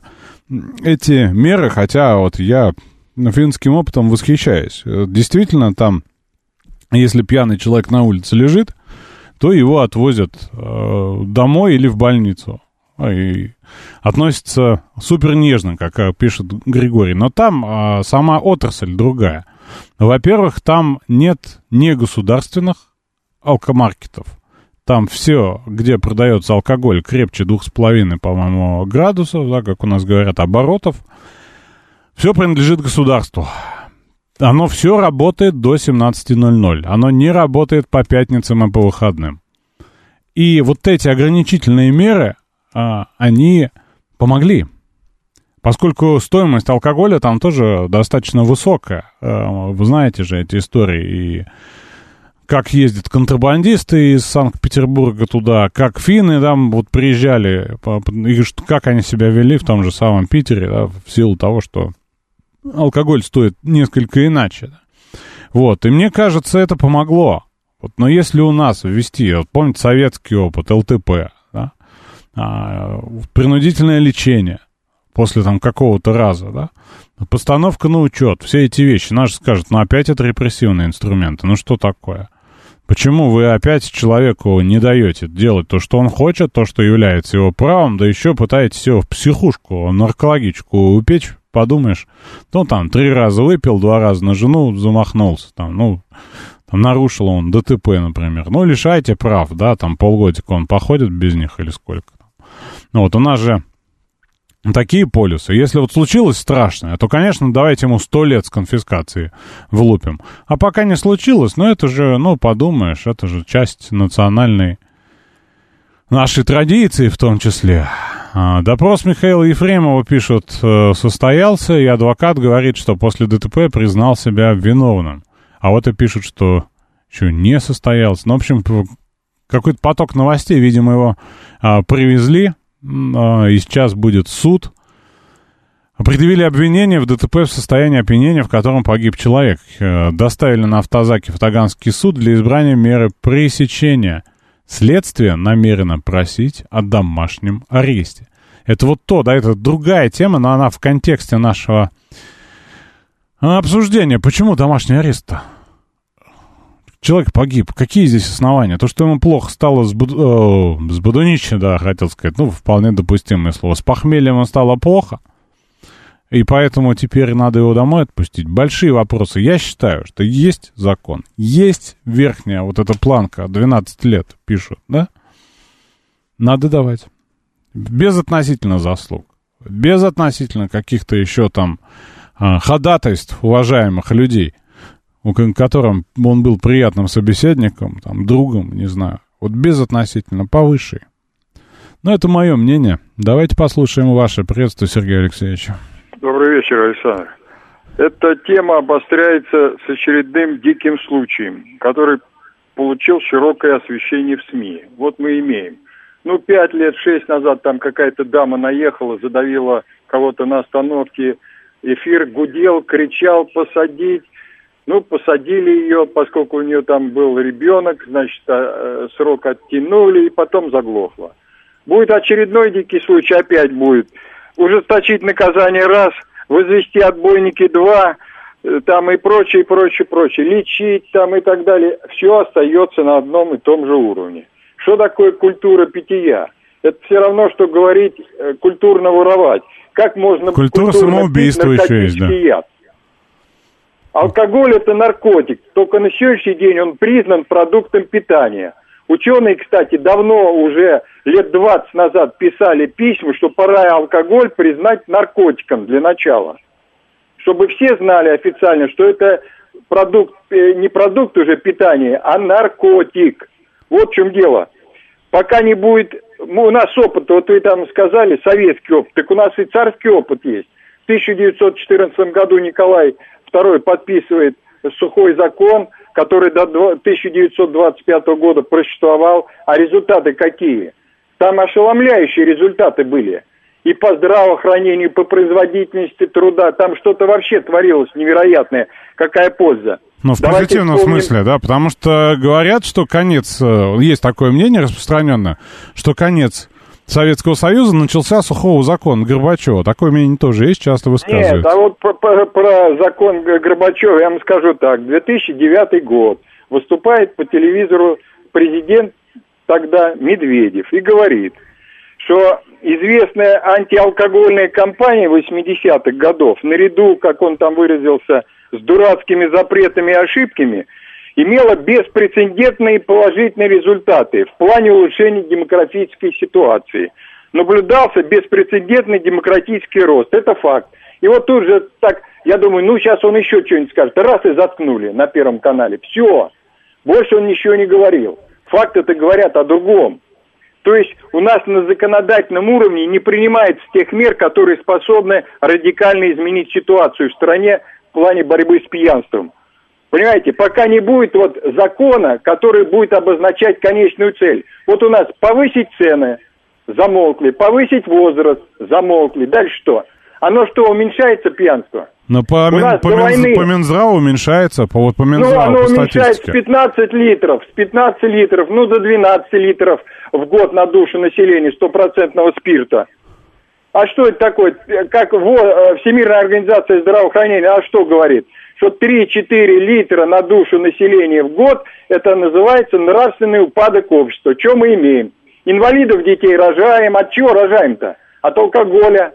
эти меры, хотя вот я финским опытом восхищаюсь, действительно там, если пьяный человек на улице лежит, то его отвозят домой или в больницу. И относится супер нежно, как пишет Григорий. Но там сама отрасль другая. Во-первых, там нет негосударственных алкомаркетов. Там все, где продается алкоголь, крепче 2,5, по-моему, градусов, да, как у нас говорят, оборотов, все принадлежит государству. Оно все работает до 17:00. Оно не работает по пятницам и по выходным. И вот эти ограничительные меры, они помогли. Поскольку стоимость алкоголя там тоже достаточно высокая. Вы знаете же эти истории. И как ездят контрабандисты из Санкт-Петербурга туда, как финны там вот приезжали, и как они себя вели в том же самом Питере, да, в силу того, что алкоголь стоит несколько иначе. Да. Вот, и мне кажется, это помогло. Вот, но если у нас ввести, вот помните советский опыт, ЛТП, да, принудительное лечение после там какого-то раза, да, постановка на учет, все эти вещи, наши скажут, ну опять это репрессивные инструменты, ну что такое? Почему вы опять человеку не даете делать то, что он хочет, то, что является его правом, да еще пытаетесь его в психушку, наркологичку упечь, подумаешь, ну там 3 раза выпил, 2 раза на жену замахнулся, там, ну, там, нарушил он ДТП, например, ну лишайте прав, да, там полгодика он походит без них или сколько. Ну вот у нас же такие полюсы. Если вот случилось страшное, то, конечно, давайте ему 100 лет с конфискацией влупим. А пока не случилось, ну это же, ну подумаешь, это же часть национальной нашей традиции в том числе. Допрос Михаила Ефремова, пишут, состоялся, и адвокат говорит, что после ДТП признал себя виновным. А вот и пишут, что еще не состоялся. Ну, в общем, какой-то поток новостей, видимо, его привезли, и сейчас будет суд. Предъявили обвинение в ДТП в состоянии опьянения, в котором погиб человек. Доставили на автозаке в Таганский суд для избрания меры пресечения. Следствие намерено просить о домашнем аресте. Это вот то, да, это другая тема, но она в контексте нашего обсуждения. Почему домашний арест-то? Человек погиб. Какие здесь основания? То, что ему плохо стало с будунища, да, хотел сказать, ну, вполне допустимое слово. С похмельем ему стало плохо, и поэтому теперь надо его домой отпустить. Большие вопросы. Я считаю, что есть закон, есть верхняя вот эта планка, 12 лет пишут, да? Надо давать. Без относительно заслуг, без относительно каких-то еще там ходатайств уважаемых людей, которым он был приятным собеседником, там, другом, не знаю, вот безотносительно повыше. Но это мое мнение. Давайте послушаем ваше. Приветствую, Сергей Алексеевич. Добрый вечер, Александр. Эта тема обостряется с очередным диким случаем, который получил широкое освещение в СМИ. Вот мы имеем. 5 лет, 6 назад там какая-то дама наехала, задавила кого-то на остановке. Эфир гудел, кричал: посадить Ну, посадили ее, поскольку у нее там был ребенок, значит, срок оттянули, и потом заглохла. Будет очередной дикий случай, опять будет. Ужесточить наказание раз, возвести отбойники два, там и прочее, прочее, прочее. Лечить там и так далее. Все остается на одном и том же уровне. Что такое культура питья? Это все равно, что говорить культурно воровать. Как можно культура самоубийства еще есть, да. Яд? Алкоголь – это наркотик. Только на сегодняшний день он признан продуктом питания. Ученые, кстати, давно уже, лет 20 назад, писали письма, что пора алкоголь признать наркотиком для начала. Чтобы все знали официально, что это продукт, не продукт уже питания, а наркотик. Вот в чем дело. Пока не будет... У нас опыт, вот вы там сказали, советский опыт, так у нас и царский опыт есть. В 1914 году Николай II подписывает сухой закон, который до 1925 года просуществовал. А результаты какие? Там ошеломляющие результаты были. И по здравоохранению, и по производительности труда. Там что-то вообще творилось невероятное. Какая польза? Ну, в позитивном смысле, да, потому что говорят, что конец, есть такое мнение распространенное, что конец Советского Союза начался с сухого закона Горбачева. Такое мнение тоже есть, часто высказывается. Нет, а вот про закон Горбачева я вам скажу так. 2009 год. Выступает по телевизору президент тогда Медведев и говорит, что известная антиалкогольная кампания 80-х годов, наряду, как он там выразился, с дурацкими запретами и ошибками, имела беспрецедентные положительные результаты в плане улучшения демографической ситуации. Наблюдался беспрецедентный демократический рост. Это факт. И вот тут же так, я думаю, ну сейчас он еще что-нибудь скажет. Раз и заткнули на Первом канале. Все. Больше он ничего не говорил. Факты-то говорят о другом. То есть у нас на законодательном уровне не принимается тех мер, которые способны радикально изменить ситуацию в стране в плане борьбы с пьянством. Понимаете, пока не будет вот закона, который будет обозначать конечную цель. Вот у нас повысить цены, замолкли, повысить возраст, замолкли. Дальше что? Оно что, уменьшается пьянство? Но по Минздраву уменьшается, по Минздраву, оно по уменьшается с 15 литров, ну до 12 литров в год на душу населения 100% спирта. А что это такое? Как Всемирная организация здравоохранения, а что говорит? Что 3-4 литра на душу населения в год, это называется нравственный упадок общества. Что мы имеем? Инвалидов детей рожаем. От чего рожаем-то? От алкоголя.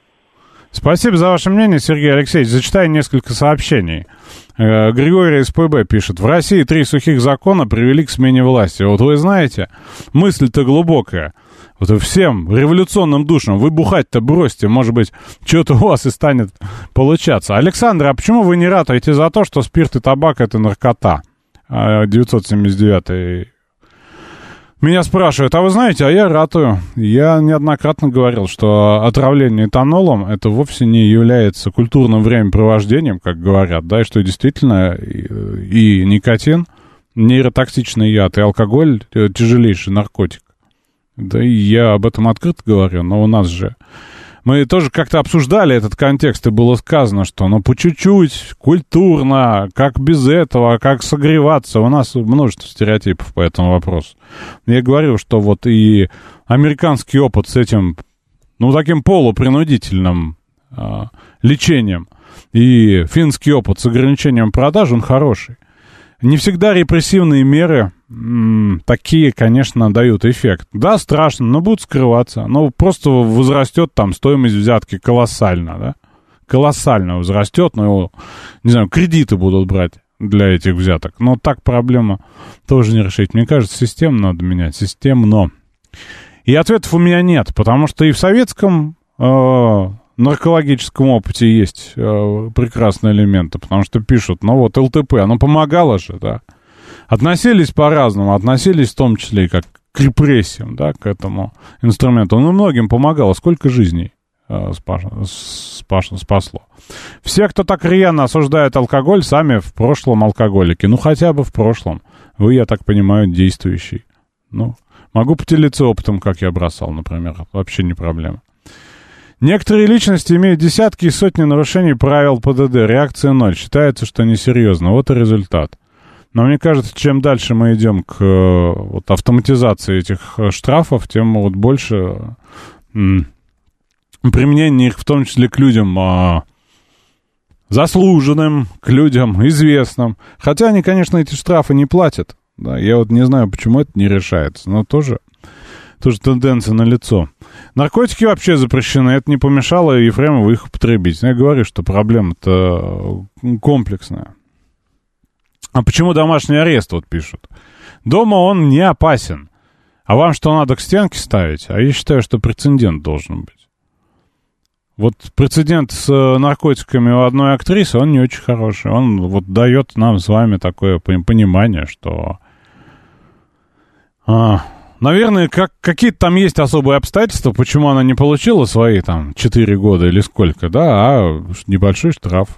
Спасибо за ваше мнение, Сергей Алексеевич. Зачитаю несколько сообщений. Григорий СПБ пишет. В России 3 сухих закона привели к смене власти. Вот вы знаете, мысль-то глубокая. Вот всем революционным душам вы бухать-то бросьте, может быть, что-то у вас и станет получаться. Александр, а почему вы не ратуете за то, что спирт и табак — это наркота? 979-й меня спрашивают, а вы знаете, а я ратую. Я неоднократно говорил, что отравление этанолом — это вовсе не является культурным времяпровождением, как говорят, да, и что действительно и никотин — нейротоксичный яд, и алкоголь — тяжелейший наркотик. Да и я об этом открыто говорю, но у нас же... Мы тоже как-то обсуждали этот контекст, и было сказано, что ну по чуть-чуть, культурно, как без этого, как согреваться. У нас множество стереотипов по этому вопросу. Я говорю, что вот и американский опыт с этим, ну таким полупринудительным лечением, и финский опыт с ограничением продаж, он хороший. Не всегда репрессивные меры такие, конечно, дают эффект. Да, страшно, но будут скрываться. Но просто возрастет там стоимость взятки колоссально, да? Колоссально возрастет, но, не знаю, кредиты будут брать для этих взяток. Но так проблема тоже не решить. Мне кажется, систему надо менять, системно. И ответов у меня нет, потому что и в советском наркологическом опыте есть прекрасные элементы, потому что пишут, ну вот ЛТП, оно помогало же, да. Относились по-разному, относились в том числе и как к репрессиям, да, к этому инструменту. Он многим помогало, сколько жизней спасло. Все, кто так рьяно осуждает алкоголь, сами в прошлом алкоголики, ну хотя бы в прошлом. Вы, я так понимаю, действующий. Ну, могу поделиться опытом, как я бросал, например, вообще не проблема. Некоторые личности имеют десятки и сотни нарушений правил ПДД. Реакция 0. Считается, что несерьезно. Вот и результат. Но мне кажется, чем дальше мы идем к вот, автоматизации этих штрафов, тем вот больше применение их, в том числе к людям заслуженным, к людям известным. Хотя они, конечно, эти штрафы не платят. Да, я вот не знаю, почему это не решается, но тоже тенденция налицо. Наркотики вообще запрещены, это не помешало Ефремову их употребить. Я говорю, что проблема-то комплексная. А почему домашний арест, вот пишут? Дома он не опасен. А вам что, надо к стенке ставить? А я считаю, что прецедент должен быть. Вот прецедент с наркотиками у одной актрисы, он не очень хороший. Он вот дает нам с вами такое понимание, что... наверное, какие-то там есть особые обстоятельства, почему она не получила свои там 4 года или сколько, да, а небольшой штраф.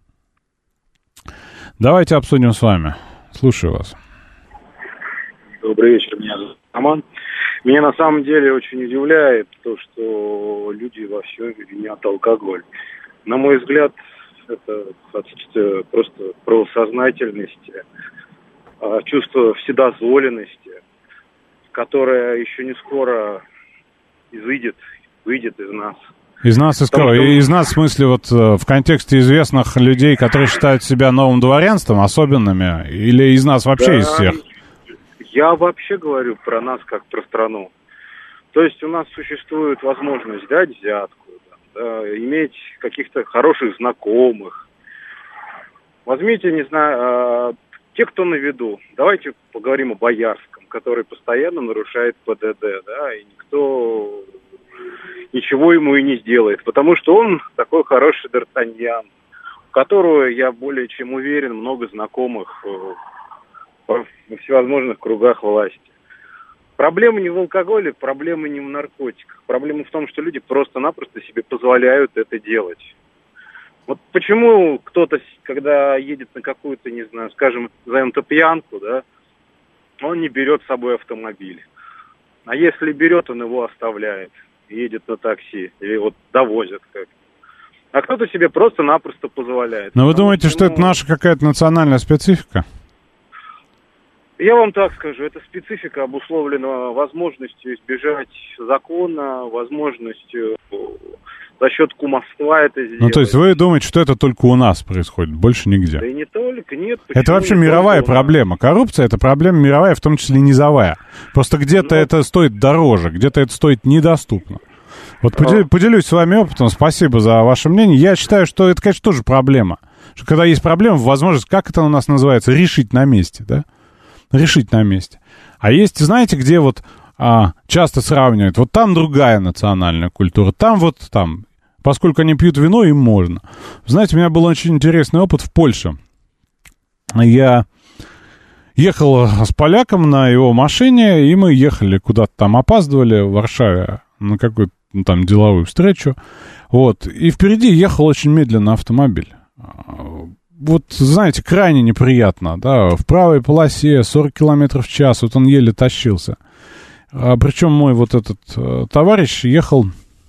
Давайте обсудим с вами. Слушаю вас. Добрый вечер, меня зовут Роман. Меня на самом деле очень удивляет то, что люди во всем винят алкоголь. На мой взгляд, это отсутствие просто правосознательности, чувство вседозволенности, которая еще не скоро выйдет из нас. Из нас, из кого? Из нас, в смысле, вот в контексте известных людей, которые считают себя новым дворянством, особенными, или из нас вообще, да, из всех? Я вообще говорю про нас, как про страну. То есть у нас существует возможность дать взятку, да, иметь каких-то хороших знакомых. Возьмите, не знаю, те, кто на виду. Давайте поговорим о Боярском, который постоянно нарушает ПДД, да, и никто ничего ему и не сделает, потому что он такой хороший Д'Артаньян, у которого, я более чем уверен, много знакомых во всевозможных кругах власти. Проблема не в алкоголе, проблема не в наркотиках. Проблема в том, что люди просто-напросто себе позволяют это делать. Вот почему кто-то, когда едет на какую-то, не знаю, скажем, назовем-то пьянку, да, он не берет с собой автомобиль. А если берет, он его оставляет, едет на такси, или вот довозят как-то. А кто-то себе просто-напросто позволяет. Но вы думаете, что это наша какая-то национальная специфика? Я вам так скажу, эта специфика обусловлена возможностью избежать закона, возможностью за счет кумовства это сделать. Ну, то есть вы думаете, что это только у нас происходит, больше нигде? Да и не только, нет. Это вообще мировая проблема. Коррупция — это проблема мировая, в том числе низовая. Просто где-то это стоит дороже, где-то это стоит недоступно. Вот поделюсь с вами опытом, спасибо за ваше мнение. Я считаю, что это, конечно, тоже проблема. Что когда есть проблема, возможность, как это у нас называется, решить на месте, да? Решить на месте. А есть, знаете, где вот часто сравнивают, вот там другая национальная культура, там вот там, поскольку они пьют вино, им можно. Знаете, у меня был очень интересный опыт в Польше. Я ехал с поляком на его машине, и мы ехали куда-то там, опаздывали в Варшаве на какую-то там деловую встречу. Вот, и впереди ехал очень медленно автомобиль. Вот, знаете, крайне неприятно, да, в правой полосе 40 километров в час, вот он еле тащился. Причем мой вот этот товарищ ехал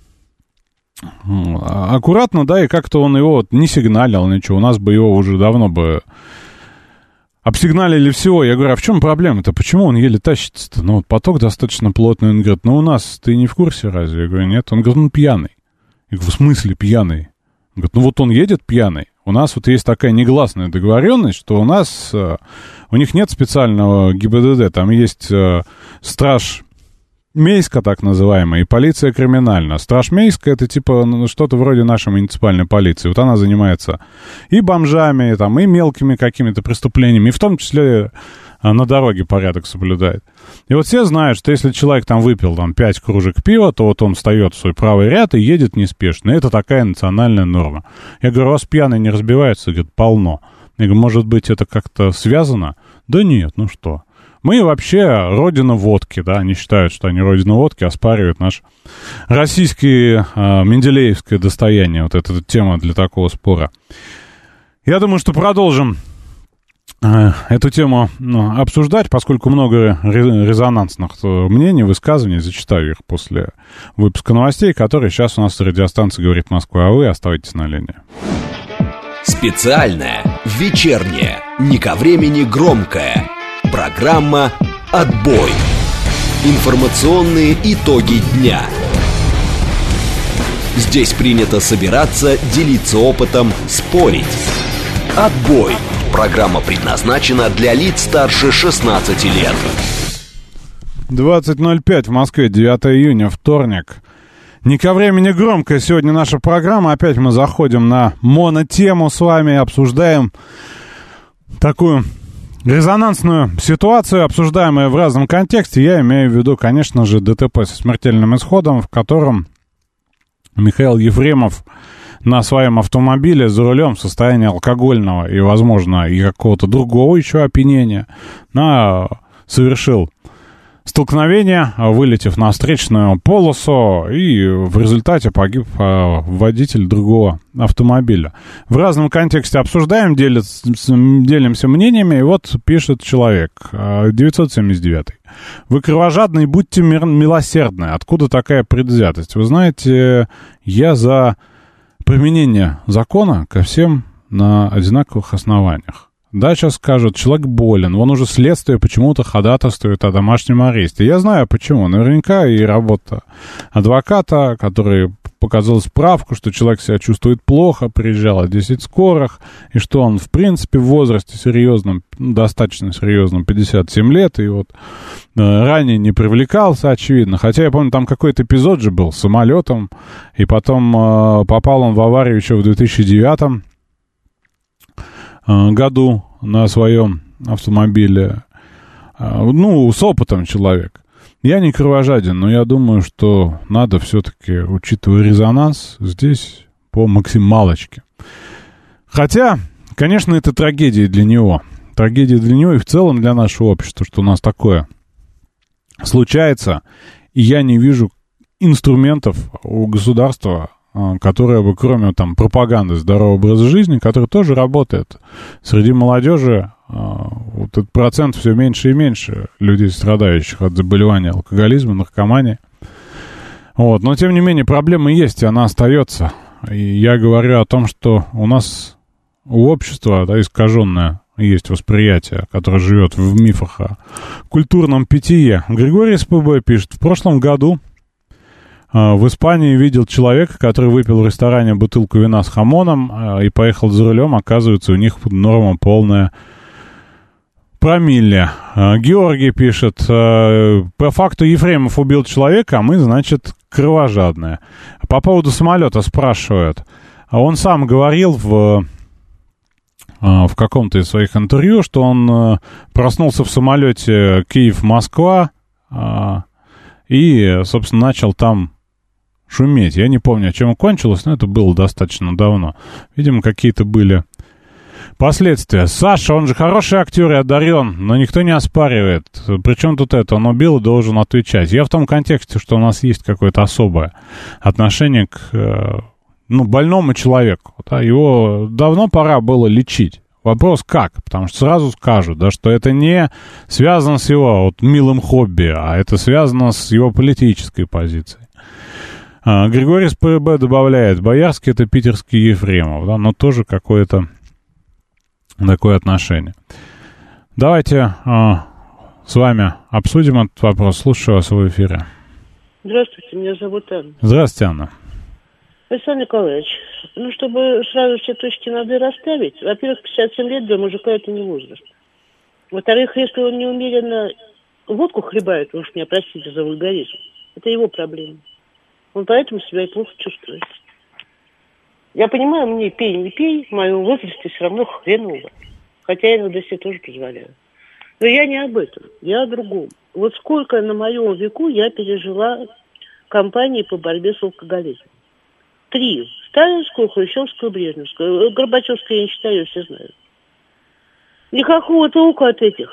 аккуратно, да, и как-то он его вот не сигналил, ничего, у нас бы его уже давно бы обсигналили всего. Я говорю, а в чем проблема-то, почему он еле тащится-то? Ну, вот поток достаточно плотный, он говорит, ну, у нас, ты не в курсе разве? Я говорю, нет, он говорит, ну, пьяный. Я говорю, в смысле пьяный? Он говорит, ну, вот он едет пьяный. У нас вот есть такая негласная договоренность, что у них нет специального ГИБДД, там есть страж Мейска, так называемая, и полиция криминальная. Страж Мейска — это типа что-то вроде нашей муниципальной полиции. Вот она занимается и бомжами, там, и мелкими какими-то преступлениями, и в том числе на дороге порядок соблюдает. И вот все знают, что если человек там выпил там 5 кружек пива, то вот он встает в свой правый ряд и едет неспешно. И это такая национальная норма. Я говорю, у вас пьяные не разбиваются? Говорит, полно. Я говорю, может быть, это как-то связано? Да нет, ну что. Мы вообще родина водки, да, они считают, что они родина водки, оспаривают наше российское менделеевское достояние. Вот эта тема для такого спора. Я думаю, что продолжим эту тему обсуждать, поскольку много резонансных мнений, высказываний, зачитаю их после выпуска новостей, которые сейчас у нас с радиостанции «Говорит Москва», а вы оставайтесь на линии. Специальная, вечерняя, не ко времени громкая программа «Отбой». Информационные итоги дня. Здесь принято собираться, делиться опытом, спорить. «Отбой». Программа предназначена для лиц старше 16 лет. 20:05 в Москве, 9 июня, вторник. Не ко времени громкая сегодня наша программа. Опять мы заходим на монотему с вами, обсуждаем такую резонансную ситуацию, обсуждаемую в разном контексте. Я имею в виду, конечно же, ДТП со смертельным исходом, в котором Михаил Ефремов на своем автомобиле за рулем в состоянии алкогольного и, возможно, и какого-то другого еще опьянения совершил столкновение, вылетев на встречную полосу, и в результате погиб водитель другого автомобиля. В разном контексте обсуждаем, делимся мнениями, и вот пишет человек, 979-й. Вы кровожадные, будьте милосердны. Откуда такая предвзятость? Вы знаете, я за применение закона ко всем на одинаковых основаниях. Да, сейчас скажут, человек болен, он уже следствие почему-то ходатайствует о домашнем аресте. Я знаю почему. Наверняка и работа адвоката, который показал справку, что человек себя чувствует плохо, приезжало 10 скорых, и что он, в принципе, в возрасте серьезном, достаточно серьезном, 57 лет, и вот ранее не привлекался, очевидно. Хотя я помню, там какой-то эпизод же был с самолетом, и потом попал он в аварию еще в 2009 году на своем автомобиле. С опытом человек. Я не кровожаден, но я думаю, что надо все-таки, учитывая резонанс, здесь по максималочке. Хотя, конечно, это трагедия для него. Трагедия для него и в целом для нашего общества, что у нас такое случается. И я не вижу инструментов у государства, которая бы, кроме там пропаганды здорового образа жизни, который тоже работает среди молодежи, вот этот процент все меньше и меньше людей, страдающих от заболевания алкоголизма, наркомании. Вот. Но, тем не менее, проблема есть, и она остается. И я говорю о том, что у нас, у общества, искаженное есть восприятие, которое живет в мифах о культурном питье. Григорий СПБ пишет, в прошлом году в Испании видел человека, который выпил в ресторане бутылку вина с хамоном и поехал за рулем. Оказывается, у них норма полная промилле. Георгий пишет, по факту Ефремов убил человека, а мы, значит, кровожадные. По поводу самолета спрашивают. Он сам говорил в каком-то из своих интервью, что он проснулся в самолете Киев-Москва и, собственно, начал там шуметь. Я не помню, о чем кончилось, но это было достаточно давно. Видимо, какие-то были последствия. Саша, он же хороший актер и одарен, но никто не оспаривает. Причем тут это? Он убил и должен отвечать. Я в том контексте, что у нас есть какое-то особое отношение к больному человеку. Да? Его давно пора было лечить. Вопрос как? Потому что сразу скажут, да, что это не связано с его милым хобби, а это связано с его политической позицией. Григорий СПБ добавляет, Боярский — это питерский Ефремов, да, но тоже какое-то такое отношение. Давайте с вами обсудим этот вопрос. Слушаю вас в эфире. Здравствуйте, меня зовут Анна. Здравствуйте, Анна. Александр Николаевич, чтобы сразу все точки над «и» расставить, во-первых, 57 лет для мужика это не возраст. Во-вторых, если он неумеренно водку хлебает, вы уж меня простите за вульгаризм, это его проблема. Он поэтому себя и плохо чувствует. Я понимаю, мне пей, не пей, в моем возрасте все равно хреново. Хотя я иногда себе тоже позволяю. Но я не об этом, я о другом. Вот сколько на моем веку я пережила кампании по борьбе с алкоголизмом. 3. Сталинскую, Хрущевскую, Брежневскую. Горбачевскую я не считаю, все знают. Никакого толку от этих,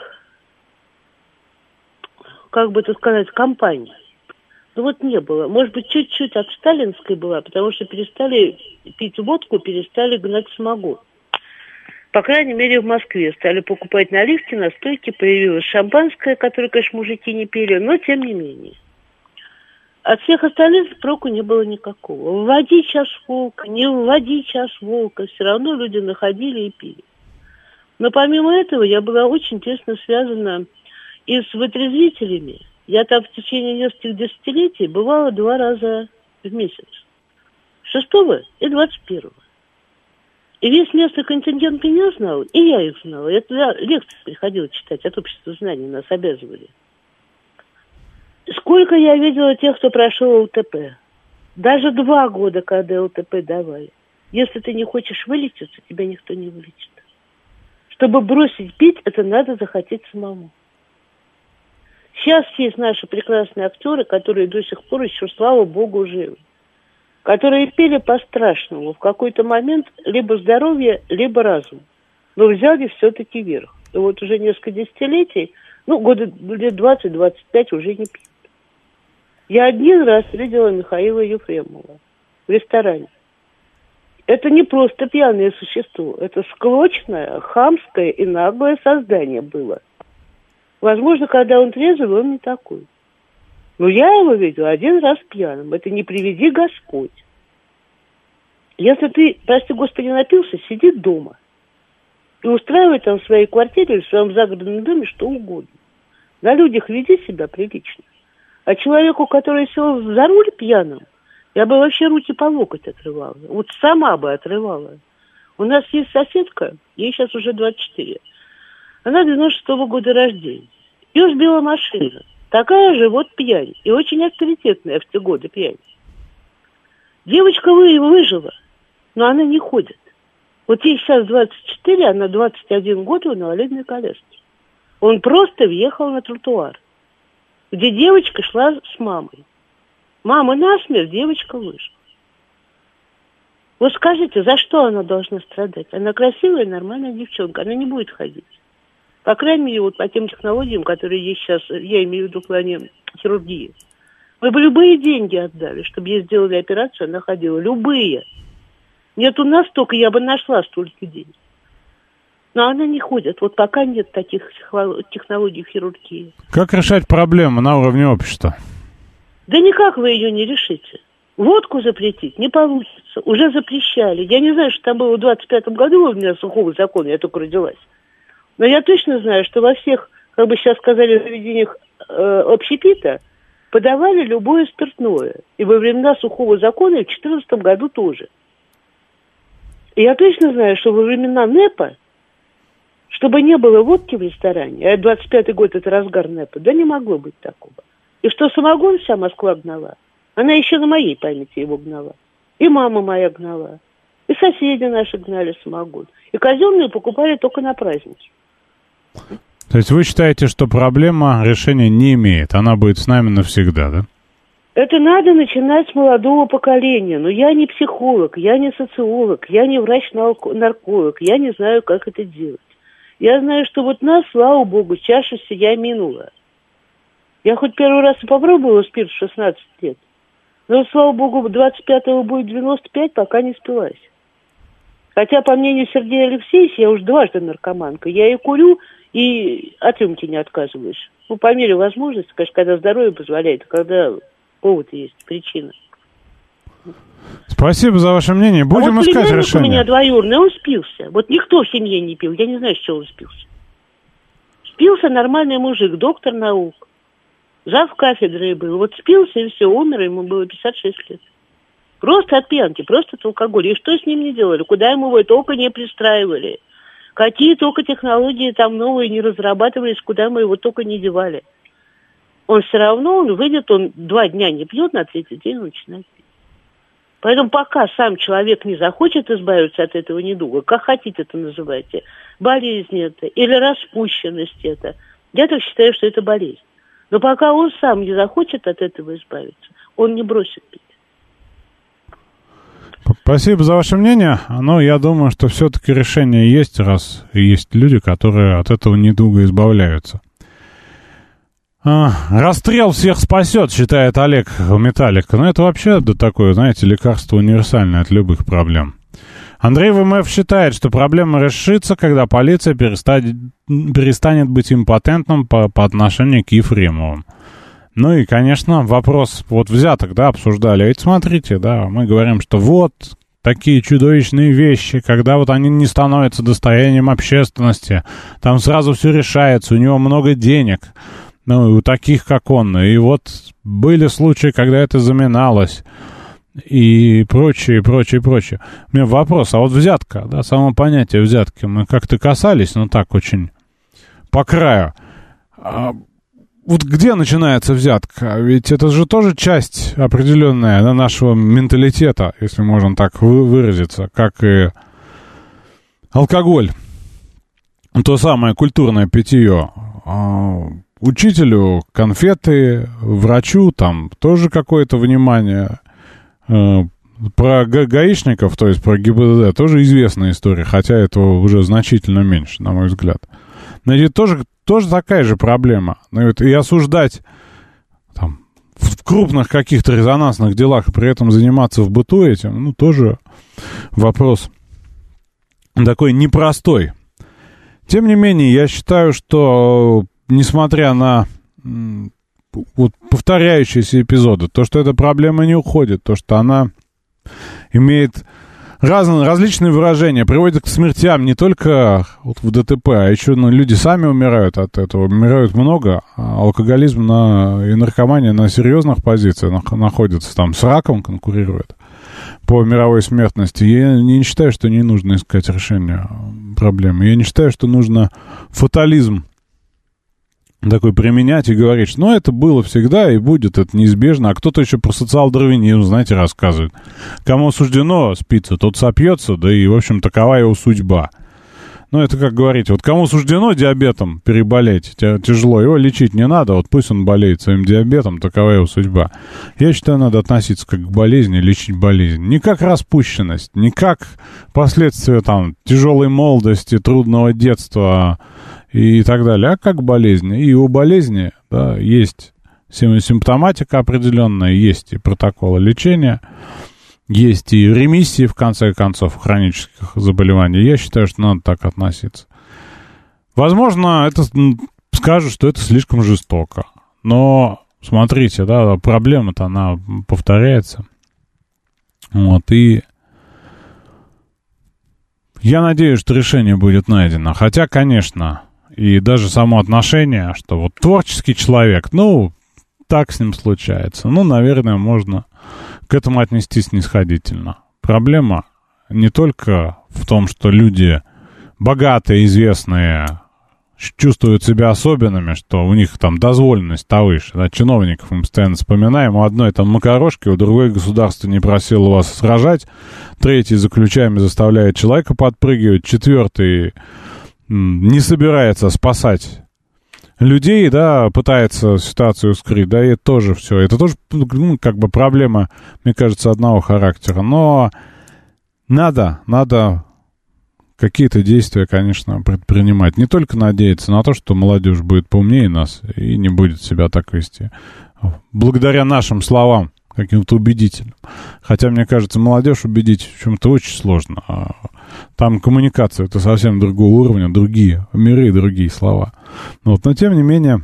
как бы это сказать, кампаний. Не было. Может быть, чуть-чуть от сталинской была, потому что перестали пить водку, перестали гнать самогон. По крайней мере, в Москве стали покупать наливки, настойки, появилось шампанское, которое, конечно, мужики не пили, но тем не менее. От всех остальных проку не было никакого. Вводи час волка, не вводи час волка, все равно люди находили и пили. Но помимо этого я была очень тесно связана и с вытрезвителями. Я там в течение нескольких десятилетий бывала 2 раза в месяц. 6 и 21. И весь местный контингент меня знал, и я их знала. Я туда лекции приходила читать, от общества знаний нас обязывали. Сколько я видела тех, кто прошел ЛТП. Даже 2 года, когда ЛТП давали. Если ты не хочешь вылечиться, тебя никто не вылечит. Чтобы бросить пить, это надо захотеть самому. Сейчас есть наши прекрасные актеры, которые до сих пор еще, слава богу, живы. Которые пели по-страшному. В какой-то момент либо здоровье, либо разум. Но взяли все-таки верх. И вот уже несколько десятилетий, года лет 20-25 уже не пьют. Я 1 раз видела Михаила Ефремова в ресторане. Это не просто пьяное существо. Это склочное, хамское и наглое создание было. Возможно, когда он трезвый, он не такой. Но я его видела 1 раз пьяным. Это не приведи Господь. Если ты, прости Господи, напился, сиди дома. И устраивай там в своей квартире или в своем загородном доме что угодно. На людях веди себя прилично. А человеку, который сел за руль пьяным, я бы вообще руки по локоть отрывала. Вот сама бы отрывала. У нас есть соседка, ей сейчас уже 24. Она 96-го года рождения. Ее сбила машина. Такая же вот пьянь. И очень авторитетная в те годы пьянь. Девочка выжила, но она не ходит. Вот ей сейчас 24, она 21 год в инвалидной коляске. Он просто въехал на тротуар, где девочка шла с мамой. Мама насмерть, девочка вышла. Вот скажите, за что она должна страдать? Она красивая, нормальная девчонка, она не будет ходить. По крайней мере, вот по тем технологиям, которые есть сейчас, я имею в виду в плане хирургии. Мы бы любые деньги отдали, чтобы ей сделали операцию, она ходила. Любые. Нет, у нас только я бы нашла столько денег. Но она не ходит. Вот пока нет таких технологий в хирургии. Как решать проблему на уровне общества? Да никак вы ее не решите. Водку запретить не получится. Уже запрещали. Я не знаю, что там было в 25-м году у меня сухого закона, я только родилась. Но я точно знаю, что во всех, как бы сейчас сказали, заведениях общепита подавали любое спиртное. И во времена сухого закона, и в 2014 году тоже. И я точно знаю, что во времена НЭПа, чтобы не было водки в ресторане, а 25-й год это разгар НЭПа, да не могло быть такого. И что самогон вся Москва гнала, она еще на моей памяти его гнала. И мама моя гнала. И соседи наши гнали самогон. И казенные покупали только на праздники. То есть вы считаете, что проблема решения не имеет? Она будет с нами навсегда, да? Это надо начинать с молодого поколения. Но я не психолог, я не социолог, я не врач-нарколог. Я не знаю, как это делать. Я знаю, что вот нас, слава богу, чаша сия минула. Я хоть первый раз и попробовала спирт в 16 лет. Но, слава богу, 25-го будет 95, пока не спилась. Хотя, по мнению Сергея Алексеевича, я уже 2-ды наркоманка. Я и курю, и от рюмки не отказываюсь. По мере возможности, конечно, когда здоровье позволяет, когда повод есть, причина. Спасибо за ваше мнение. Будем искать решение. У меня двоюродный, он спился. Вот никто в семье не пил. Я не знаю, с чего он спился. Спился нормальный мужик, доктор наук. Зав кафедры был. Вот спился и все, умер, ему было 56 лет. Просто от пьянки, просто от алкоголя. И что с ним не делали? Куда ему его только не пристраивали? Какие только технологии там новые не разрабатывались, куда мы его только не девали. Он все равно, он выйдет, он 2 дня не пьет, на 3-й день он начинает пить. Поэтому пока сам человек не захочет избавиться от этого недуга, как хотите это называйте, болезнь это или распущенность это, я так считаю, что это болезнь. Но пока он сам не захочет от этого избавиться, он не бросит пить. Спасибо за ваше мнение. Но я думаю, что все-таки решение есть, раз есть люди, которые от этого недуга избавляются. Расстрел всех спасет, считает Олег Металлик. Но это вообще да, такое, знаете, лекарство универсальное от любых проблем. Андрей ВМФ считает, что проблема решится, когда полиция перестанет быть импотентным по отношению к Ефремовым. Ну и, конечно, вопрос вот взяток, да, обсуждали. Ведь смотрите, да, мы говорим, что вот такие чудовищные вещи, когда вот они не становятся достоянием общественности, там сразу все решается, у него много денег, ну, у таких, как он. И вот были случаи, когда это заминалось. И прочее. У меня вопрос, а вот взятка, да, само понятие взятки, мы как-то касались, но так очень по краю. Вот где начинается взятка? Ведь это же тоже часть определенная, да, нашего менталитета, если можно так выразиться, как и алкоголь. То самое культурное питье. Учителю конфеты, врачу там тоже какое-то внимание. Про гаишников, то есть про ГИБДД, тоже известная история, хотя этого уже значительно меньше, на мой взгляд. Но это тоже такая же проблема. И осуждать там, в крупных каких-то резонансных делах и при этом заниматься в быту этим, ну, тоже вопрос такой непростой. Тем не менее, я считаю, что несмотря на вот повторяющиеся эпизоды, то, что эта проблема не уходит, то, что она имеет различные выражения, приводит к смертям не только вот в ДТП, а еще люди сами умирают от этого, умирают много. Алкоголизм и наркомания на серьезных позициях находятся, там с раком конкурируют по мировой смертности. Я не считаю, что не нужно искать решение проблемы. Я не считаю, что нужно фатализм такой применять и говорить, что это было всегда и будет, это неизбежно. А кто-то еще про социал-дарвинизм, знаете, рассказывает. Кому суждено спиться, тот сопьется, да и, в общем, такова его судьба. Это как говорить, вот кому суждено диабетом переболеть, тяжело, его лечить не надо, вот пусть он болеет своим диабетом, такова его судьба. Я считаю, надо относиться как к болезни, лечить болезнь. Не как распущенность, не как последствия тяжелой молодости, трудного детства и так далее, а как болезнь. И у болезни, да, есть симптоматика определенная, есть и протоколы лечения, есть и ремиссии, в конце концов, хронических заболеваний. Я считаю, что надо так относиться. Возможно, скажут, что это слишком жестоко. Но, смотрите, да, проблема-то, она повторяется. И я надеюсь, что решение будет найдено. Хотя, конечно, и даже само отношение, что вот творческий человек, так с ним случается. Наверное, можно к этому отнестись снисходительно. Проблема не только в том, что люди богатые, известные, чувствуют себя особенными, что у них дозволенность-то выше. Да, чиновников мы постоянно вспоминаем. У одной макарошки, у другой государство не просило вас сражать. Третий за ключами заставляет человека подпрыгивать. Четвертый не собирается спасать людей, да, пытается ситуацию скрыть, да, и это тоже все. Это тоже, проблема, мне кажется, одного характера. Но надо какие-то действия, конечно, предпринимать. Не только надеяться на то, что молодежь будет поумнее нас и не будет себя так вести. Благодаря нашим словам, каким-то убедительным. Хотя, мне кажется, молодежь убедить в чем-то очень сложно. Там коммуникация — это совсем другого уровня, другие миры и другие слова. Но тем не менее,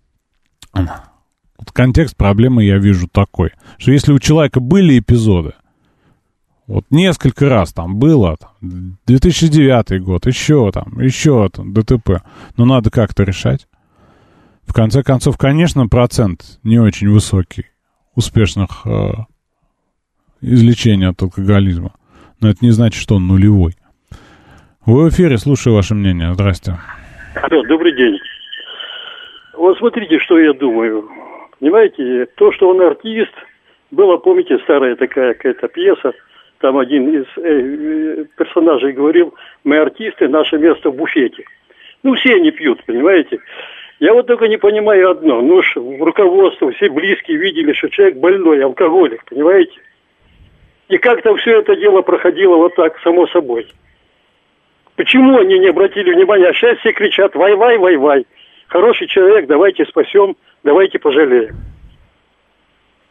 контекст проблемы я вижу такой, что если у человека были эпизоды, несколько раз было, 2009 год, еще ДТП, но надо как-то решать. В конце концов, конечно, процент не очень высокий успешных излечений от алкоголизма, но это не значит, что он нулевой. Вы в эфире, слушаю ваше мнение. Здрасте. Добрый день. Вот смотрите, что я думаю. Понимаете, то, что он артист, была, помните, старая такая какая-то пьеса, там один из персонажей говорил: мы артисты, наше место в буфете. Все они пьют, понимаете. Я только не понимаю одно. В руководстве все близкие видели, что человек больной, алкоголик, понимаете. И как-то все это дело проходило вот так, само собой. Почему они не обратили внимания? А сейчас все кричат: вай-вай, вай-вай. Хороший человек, давайте спасем, давайте пожалеем.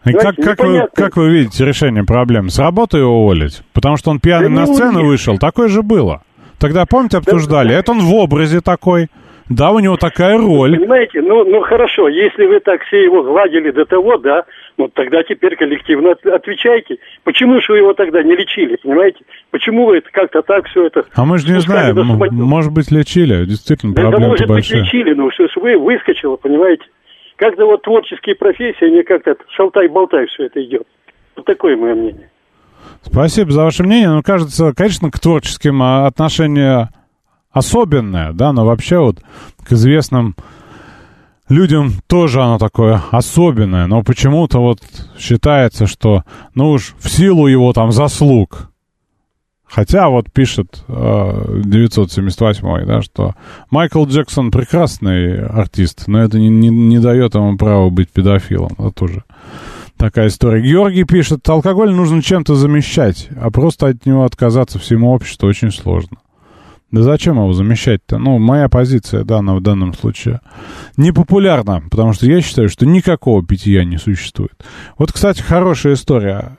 Как вы видите решение проблем? С работы его уволить? Потому что он пьяный на сцену вышел? Такое же было. Тогда, помните, обсуждали? Это он в образе такой. Да, у него такая роль. Понимаете, ну хорошо, если вы так все его гладили до того, да, ну тогда теперь коллективно отвечайте. Почему же вы его тогда не лечили, понимаете? Почему вы это как-то так все это... А мы же не знаем, может быть, лечили, действительно, проблема большая. Да, может быть, лечили, но что ж вы выскочило, понимаете? Как-то вот творческие профессии, они как-то шалтай-болтай все это идет. Вот такое мое мнение. Спасибо за ваше мнение. Ну, кажется, конечно, к творческим отношения особенное, да, но вообще вот к известным людям тоже оно такое особенное, но почему-то вот считается, что, ну уж в силу его там заслуг. Хотя вот пишет 978, да, что Майкл Джексон прекрасный артист, но это не дает ему права быть педофилом. Это тоже такая история. Георгий пишет, алкоголь нужно чем-то замещать, а просто от него отказаться всему обществу очень сложно. Да зачем его замещать-то? Ну, моя позиция, да, в данном случае непопулярна, потому что я считаю, что никакого питья не существует. Вот, кстати, хорошая история.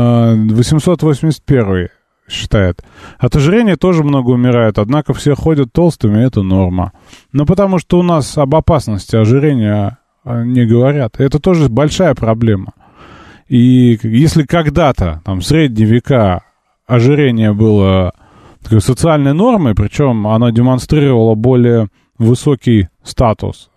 881 считает. От ожирения тоже много умирают, однако все ходят толстыми, это норма. Но потому что у нас об опасности ожирения не говорят. Это тоже большая проблема. И если когда-то, там, в средние века ожирение было такой социальной нормой, причем она демонстрировала более высокий статус,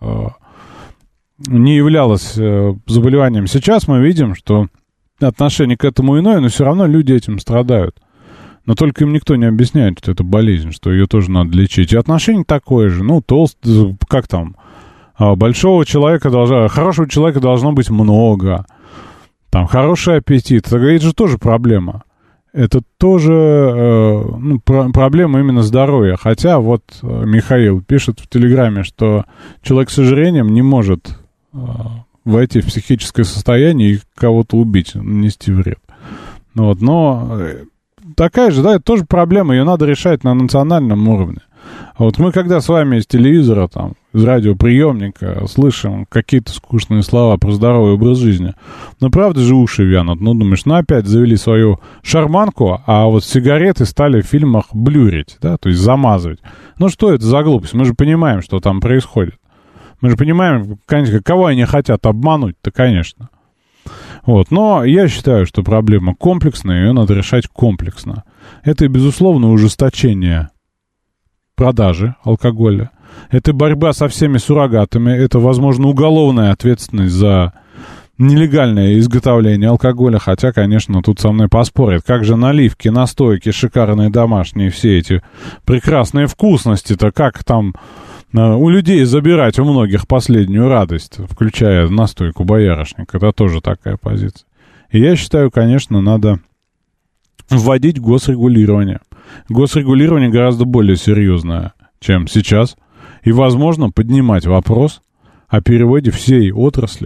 не являлась заболеванием. Сейчас мы видим, что отношение к этому иное, но все равно люди этим страдают. Но только им никто не объясняет, что это болезнь, что ее тоже надо лечить. И отношение такое же. Ну, толстый, как там, хорошего человека должно быть много. Там, хороший аппетит. Это же тоже проблема. Это тоже проблема именно здоровья. Хотя вот Михаил пишет в Телеграме, что человек с ожирением не может войти в психическое состояние и кого-то убить, нанести вред. Вот, но такая же, да, это тоже проблема, ее надо решать на национальном уровне. А вот мы, когда с вами из телевизора, там, из радиоприемника слышим какие-то скучные слова про здоровый образ жизни, ну, правда же уши вянут. Ну, думаешь, опять завели свою шарманку, а вот сигареты стали в фильмах блюрить, да, то есть замазывать. Ну, что это за глупость? Мы же понимаем, что там происходит. Мы же понимаем, конечно, кого они хотят обмануть-то, конечно. Вот, но я считаю, что проблема комплексная, ее надо решать комплексно. Это, безусловно, ужесточение продажи алкоголя. Это борьба со всеми суррогатами. Это, возможно, уголовная ответственность за нелегальное изготовление алкоголя. Хотя, конечно, тут со мной поспорят. Как же наливки, настойки, шикарные домашние, все эти прекрасные вкусности-то, как там у людей забирать у многих последнюю радость, включая настойку боярышника. Это тоже такая позиция. И я считаю, конечно, надо вводить госрегулирование. Госрегулирование гораздо более серьезное, чем сейчас. И, возможно, поднимать вопрос о переводе всей отрасли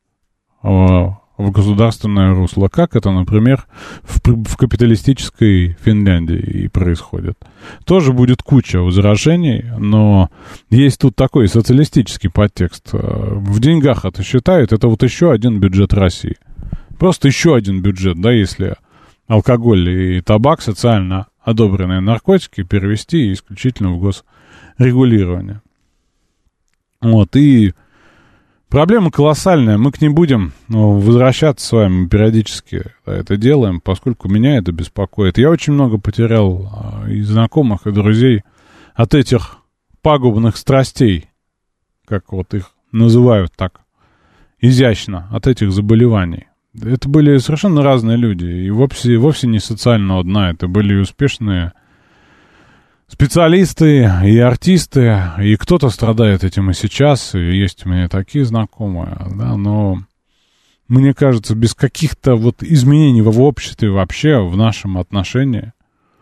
в государственное русло. Как это, например, в капиталистической Финляндии и происходит. Тоже будет куча возражений, но есть тут такой социалистический подтекст. В деньгах это считают, это вот еще один бюджет России. Просто еще один бюджет, да, если алкоголь и табак, социально одобренные наркотики, перевести исключительно в госрегулирование. Вот, и проблема колоссальная, мы к ней будем возвращаться с вами периодически, да, это делаем, поскольку меня это беспокоит. Я очень много потерял и знакомых, и друзей от этих пагубных страстей, как вот их называют так изящно, от этих заболеваний. Это были совершенно разные люди, и вовсе не социального дна, это были успешные специалисты и артисты, и кто-то страдает этим и сейчас, и есть у меня такие знакомые, да, но мне кажется, без каких-то вот изменений в обществе вообще, в нашем отношении,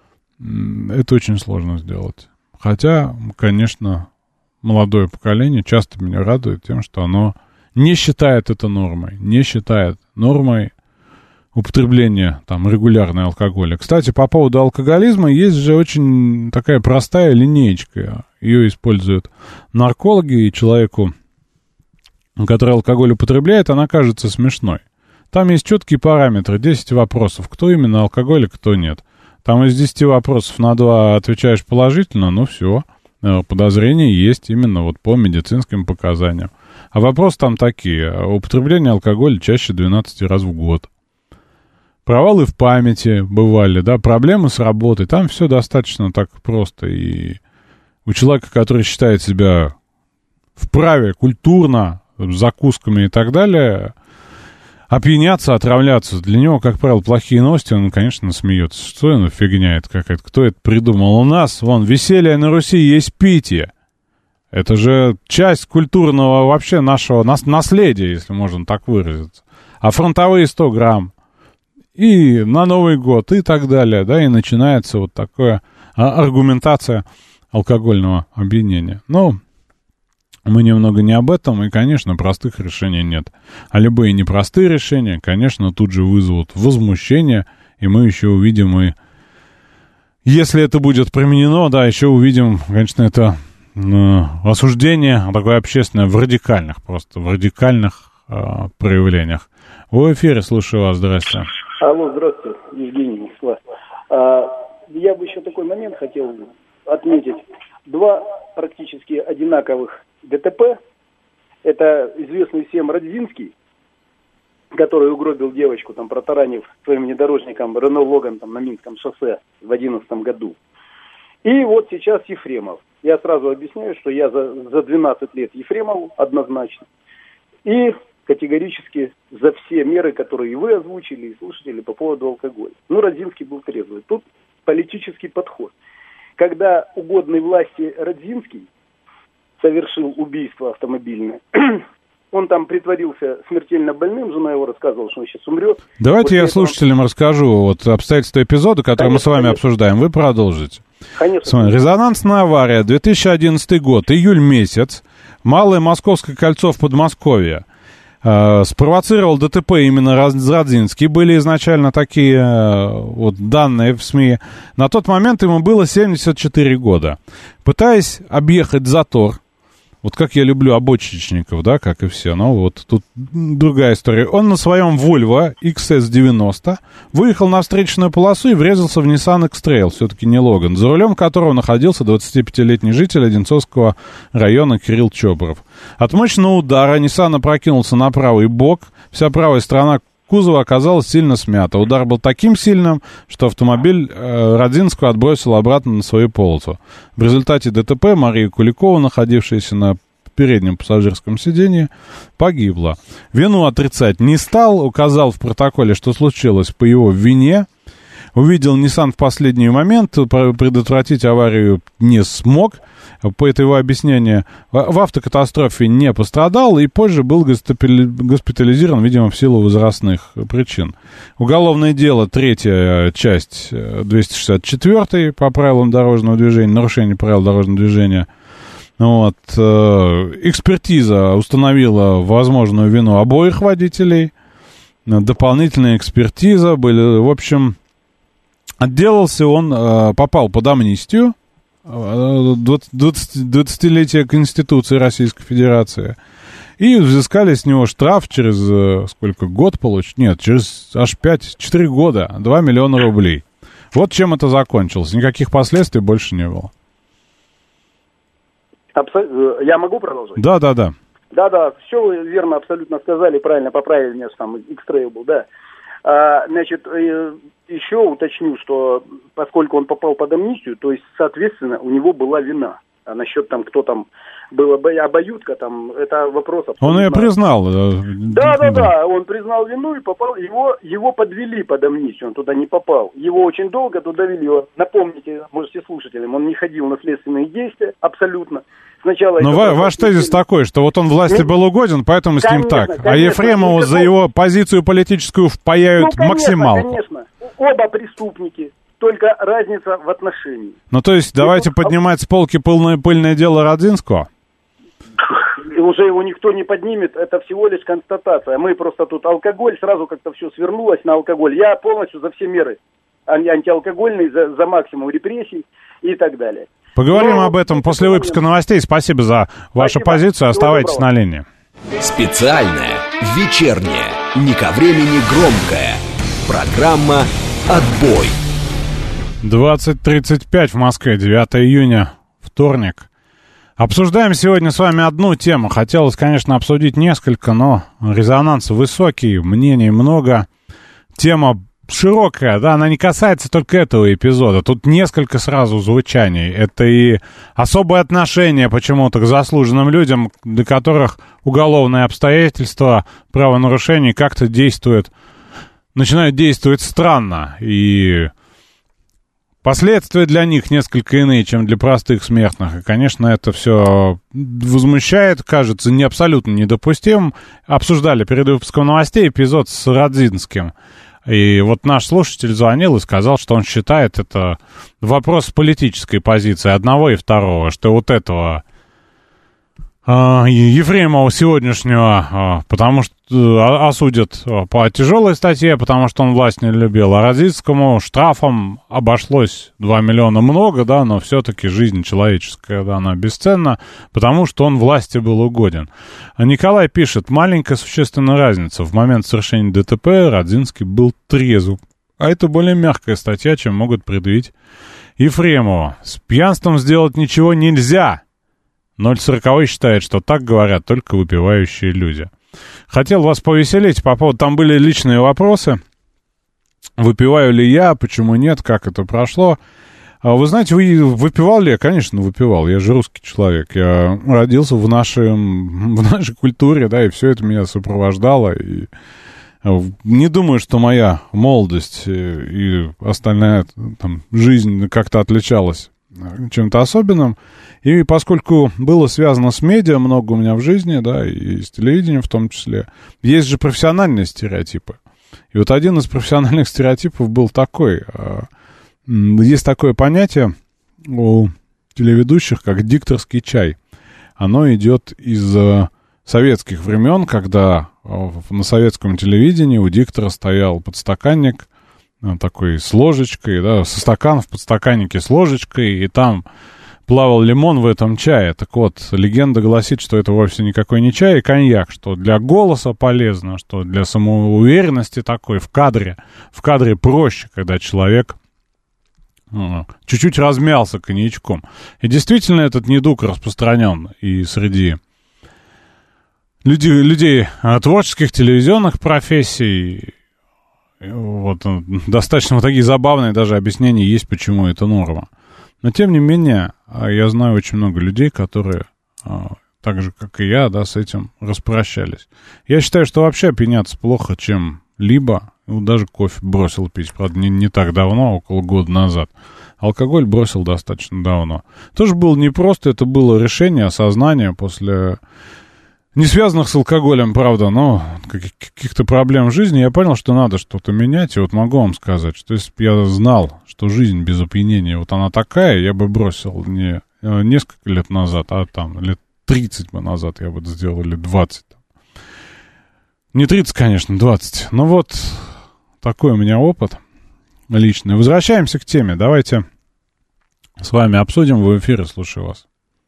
это очень сложно сделать. Хотя, конечно, молодое поколение часто меня радует тем, что оно не считает это нормой, не считает нормой употребления там регулярного алкоголя. Кстати, по поводу алкоголизма есть же очень такая простая линеечка. Ее используют наркологи, и человеку, который алкоголь употребляет, она кажется смешной. Там есть четкие параметры, 10 вопросов, кто именно алкоголик, кто нет. Там из 10 вопросов на 2 отвечаешь положительно, ну все, подозрения есть именно вот по медицинским показаниям. А вопросы там такие: употребление алкоголя чаще 12 раз в год. Провалы в памяти бывали, да, проблемы с работой. Там все достаточно так просто. И у человека, который считает себя вправе культурно, с закусками и так далее, опьяняться, отравляться, для него, как правило, плохие новости, он, конечно, смеется. Что это фигня это какая-то? Кто это придумал? У нас, вон, веселье на Руси есть питье. Это же часть культурного вообще нашего наследия, если можно так выразиться. А фронтовые 100 грамм. И на Новый год, и так далее, да, и начинается вот такая аргументация алкогольного опьянения. Но мы немного не об этом, и, конечно, простых решений нет. А любые непростые решения, конечно, тут же вызовут возмущение, и мы еще увидим, и если это будет применено, да, еще увидим, конечно, это осуждение такое общественное в радикальных проявлениях. В эфире, слушаю вас, здрасте. Алло, здравствуйте, Евгений Москва. Я бы еще такой момент хотел отметить. 2 практически одинаковых ДТП. Это известный всем Радзинский, который угробил девочку, там, протаранив своим внедорожником Рено Логан там, на Минском шоссе в 2011 году. И вот сейчас Ефремов. Я сразу объясняю, что я за 12 лет Ефремову однозначно. И категорически за все меры, которые и вы озвучили, и слушатели по поводу алкоголя. Ну, Радзинский был трезвый. Тут политический подход. Когда угодный власти Радзинский совершил убийство автомобильное, он там притворился смертельно больным, жена его рассказывала, что он сейчас умрет. Давайте я слушателям расскажу вот обстоятельства эпизода, который мы с вами обсуждаем. Вы продолжите. Конечно. Резонансная авария, 2011 год, июль месяц. Малое Московское кольцо в Подмосковье. Спровоцировал ДТП именно Радзинский. Были изначально такие вот данные в СМИ. На тот момент ему было 74 года. Пытаясь объехать затор, вот как я люблю обочечников, да, как и все, но вот тут другая история. Он на своем Volvo XC90 выехал на встречную полосу и врезался в Nissan X-Trail, все-таки не Логан, за рулем которого находился 25-летний житель Одинцовского района Кирилл Чобров. От мощного удара Nissan опрокинулся на правый бок, вся правая сторона кузова оказалась сильно смята. Удар был таким сильным, что автомобиль Радзинского отбросил обратно на свою полосу. В результате ДТП Мария Куликова, находившаяся на переднем пассажирском сиденье, погибла. Вину отрицать не стал, указал в протоколе, что случилось по его вине. Увидел Nissan в последний момент, предотвратить аварию не смог. По это его объяснение, в автокатастрофе не пострадал и позже был госпитализирован, видимо, в силу возрастных причин. Уголовное дело, 3-я часть, 264 по правилам дорожного движения, нарушение правил дорожного движения. Вот. Экспертиза установила возможную вину обоих водителей. Дополнительная экспертиза были, в общем, отделался он, попал под амнистию. 20-летие Конституции Российской Федерации. И взыскали с него штраф через сколько, год получить? Нет, через аж 4 года, 2 миллиона рублей. Вот чем это закончилось. Никаких последствий больше не было. Я могу продолжить? Да. Да, все вы верно абсолютно сказали, правильно поправили меня, что там X-Trail был, да. Значит, еще уточню, что поскольку он попал под амнистию, то есть, соответственно, у него была вина. А насчет там, кто там был обоюдка, там, это вопрос абсолютно... Он ее признал. Да, он признал вину и попал, его подвели под амнистию, он туда не попал. Его очень долго туда вели, напомните, можете слушателям, он не ходил на следственные действия, абсолютно. Сначала но ваш тезис такой, что вот он власти был угоден, поэтому с ним так. А Ефремову за его позицию политическую впаяют максималку. Конечно, оба преступники, только разница в отношении. Ну, то есть, давайте поднимать с полки пыльное дело Радзинского? Уже его никто не поднимет, это всего лишь констатация. Мы просто тут алкоголь, сразу как-то все свернулось на алкоголь. Я полностью за все меры антиалкогольные, за максимум репрессий и так далее. Поговорим об этом после выпуска новостей. Спасибо за вашу позицию. Оставайтесь на линии. Специальная вечерняя Не ко времени громкая. Программа «Отбой». 20:35 в Москве, 9 июня, вторник. Обсуждаем сегодня с вами одну тему. Хотелось, конечно, обсудить несколько, но резонанс высокий, мнений много. Тема широкая, да, она не касается только этого эпизода. Тут несколько сразу звучаний. Это и особое отношение почему-то к заслуженным людям, для которых уголовные обстоятельства правонарушений как-то начинают действовать странно. И последствия для них несколько иные, чем для простых смертных. И, конечно, это все возмущает, кажется, не абсолютно недопустимым. Обсуждали перед выпуском новостей эпизод с Радзинским. И вот наш слушатель звонил и сказал, что он считает это вопрос политической позиции одного и второго, что вот этого Ефремова сегодняшнего, потому что осудят по тяжелой статье, потому что он власть не любил, а Радзинскому штрафом обошлось 2 миллиона много, да, но все-таки жизнь человеческая, да, она бесценна, потому что он власти был угоден. Николай пишет: маленькая существенная разница. В момент совершения ДТП Радзинский был трезв. А это более мягкая статья, чем могут предъявить Ефремову. С пьянством сделать ничего нельзя. 040 считает, что так говорят только выпивающие люди. Хотел вас повеселить по поводу... Там были личные вопросы. Выпиваю ли я, почему нет, как это прошло. Вы знаете, выпивал ли я? Конечно, выпивал. Я же русский человек. Я родился в нашей культуре, да, и все это меня сопровождало. И не думаю, что моя молодость и остальная там жизнь как-то отличалась чем-то особенным. И поскольку было связано с медиа много у меня в жизни, да, и с телевидением в том числе, есть же профессиональные стереотипы. И вот один из профессиональных стереотипов был такой. Есть такое понятие у телеведущих, как дикторский чай. Оно идет из советских времен, когда на советском телевидении у диктора стоял подстаканник такой с ложечкой, да, со стакана в подстаканнике с ложечкой, и там плавал лимон в этом чае. Так вот, легенда гласит, что это вовсе никакой не чай, а коньяк, что для голоса полезно, что для самоуверенности такой в кадре проще, когда человек чуть-чуть размялся коньячком. И действительно этот недуг распространен и среди людей творческих, телевизионных профессий. Вот, достаточно вот такие забавные даже объяснения есть, почему это норма. Но, тем не менее, я знаю очень много людей, которые, так же, как и я, да, с этим распрощались. Я считаю, что вообще опьяняться плохо чем-либо. Даже кофе бросил пить, правда, не так давно, около года назад. Алкоголь бросил достаточно давно. Тоже было непросто, это было решение, осознание после... Не связанных с алкоголем, правда, но каких-то проблем в жизни, я понял, что надо что-то менять. И вот могу вам сказать, что если бы я знал, что жизнь без опьянения, вот она такая, я бы бросил не несколько лет назад, а там лет 30 бы назад я бы это сделал, или 20. Не 30, конечно, 20. Но вот такой у меня опыт личный. Возвращаемся к теме. Давайте с вами обсудим. В эфире, слушаю вас.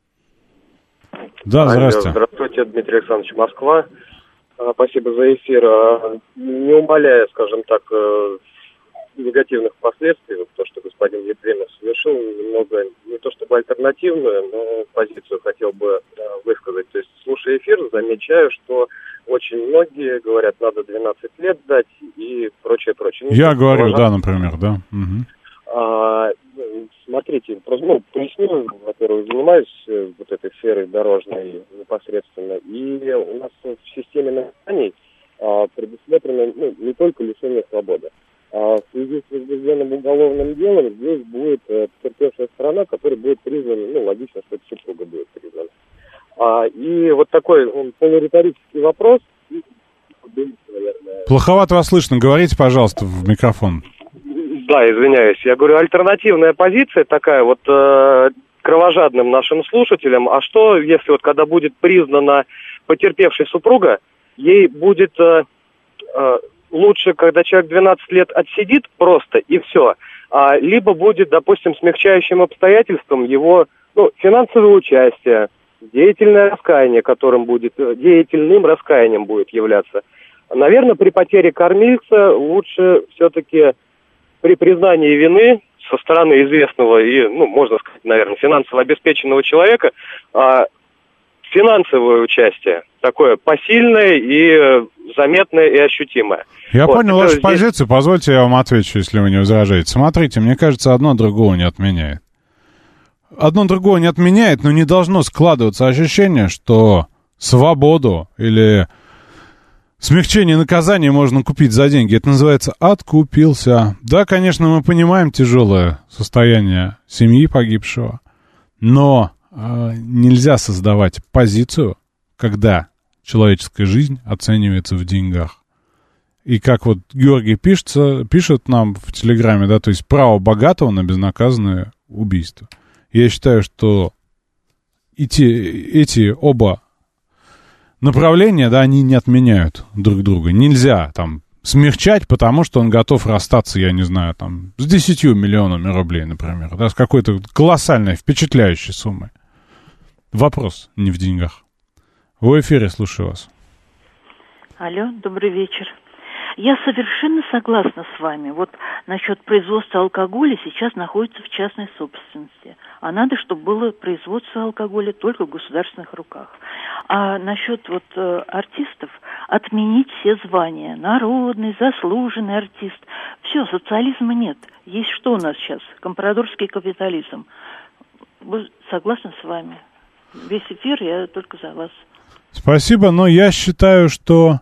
Да, здравствуйте. Здравствуйте, Дмитрий Александрович, Москва. Спасибо за эфир. Не умаляя, скажем так, негативных последствий, то, что господин Ефремов совершил, немного, не то чтобы альтернативную, но позицию хотел бы высказать. То есть, слушая эфир, замечаю, что очень многие говорят, надо 12 лет дать и прочее. Я говорю, да, например, да. Угу. Смотрите, поясню, во-первых, занимаюсь вот этой сферой дорожной непосредственно, и у нас в системе наказаний предусмотрено не только лишение свободы. В связи с возбужденным уголовным делом здесь будет потерпевшая сторона, которая будет признана, логично, что это супруга будет признана. И вот такой полуриторический вопрос. Плоховато вас слышно, говорите, пожалуйста, в микрофон. Да, извиняюсь. Я говорю, альтернативная позиция такая вот кровожадным нашим слушателям. А что, если вот когда будет признана потерпевшей супруга, ей будет лучше, когда человек 12 лет отсидит просто и все, либо будет, допустим, смягчающим обстоятельством его финансовое участие, деятельное раскаяние, деятельным раскаянием будет являться. Наверное, при потере кормильца лучше все-таки при признании вины со стороны известного и, можно сказать, наверное, финансово обеспеченного человека, финансовое участие, такое посильное и заметное и ощутимое. Я понял вашу позицию, позвольте я вам отвечу, если вы не возражаете. Смотрите, мне кажется, одно другого не отменяет. Одно другого не отменяет, но не должно складываться ощущение, что свободу или смягчение наказания можно купить за деньги. Это называется «откупился». Да, конечно, мы понимаем тяжелое состояние семьи погибшего, но нельзя создавать позицию, когда человеческая жизнь оценивается в деньгах. И как вот Георгий пишет нам в Телеграме, да, то есть право богатого на безнаказанное убийство. Я считаю, что эти оба направления, да, они не отменяют друг друга. Нельзя там смягчать, потому что он готов расстаться, я не знаю, там, с 10 миллионами рублей, например, да, с какой-то колоссальной, впечатляющей суммой. Вопрос не в деньгах. В эфире, слушаю вас. Алло, добрый вечер. Я совершенно согласна с вами. Вот насчет производства алкоголя сейчас находится в частной собственности. А надо, чтобы было производство алкоголя только в государственных руках. А насчет артистов, отменить все звания. Народный, заслуженный артист. Все, социализма нет. Есть что у нас сейчас? Компрадорский капитализм. Согласна с вами. Весь эфир я только за вас. Спасибо, но я считаю, что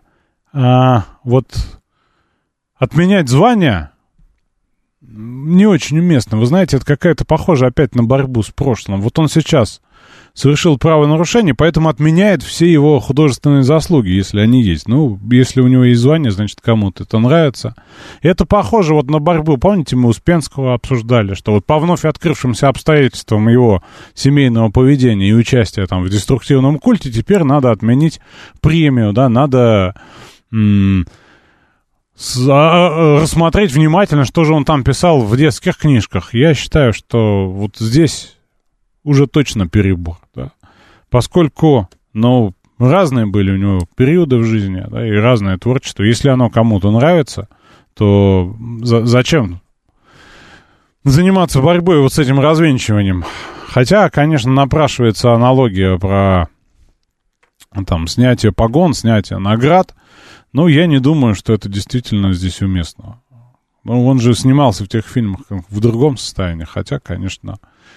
отменять звания не очень уместно. Вы знаете, это какая-то похоже опять на борьбу с прошлым. Вот он сейчас совершил правонарушение, поэтому отменяет все его художественные заслуги, если они есть. Если у него есть звание, значит, кому-то это нравится. И это похоже на борьбу. Помните, мы Успенского обсуждали, что по вновь открывшимся обстоятельствам его семейного поведения и участия в деструктивном культе теперь надо отменить премию, да, надо рассмотреть внимательно, что же он там писал в детских книжках. Я считаю, что вот здесь уже точно перебор, да. Поскольку, разные были у него периоды в жизни, да, и разное творчество. Если оно кому-то нравится, то зачем заниматься борьбой с этим развенчиванием? Хотя, конечно, напрашивается аналогия про снятие погон, снятие наград. Но я не думаю, что это действительно здесь уместно. Он же снимался в тех фильмах в другом состоянии, хотя, конечно,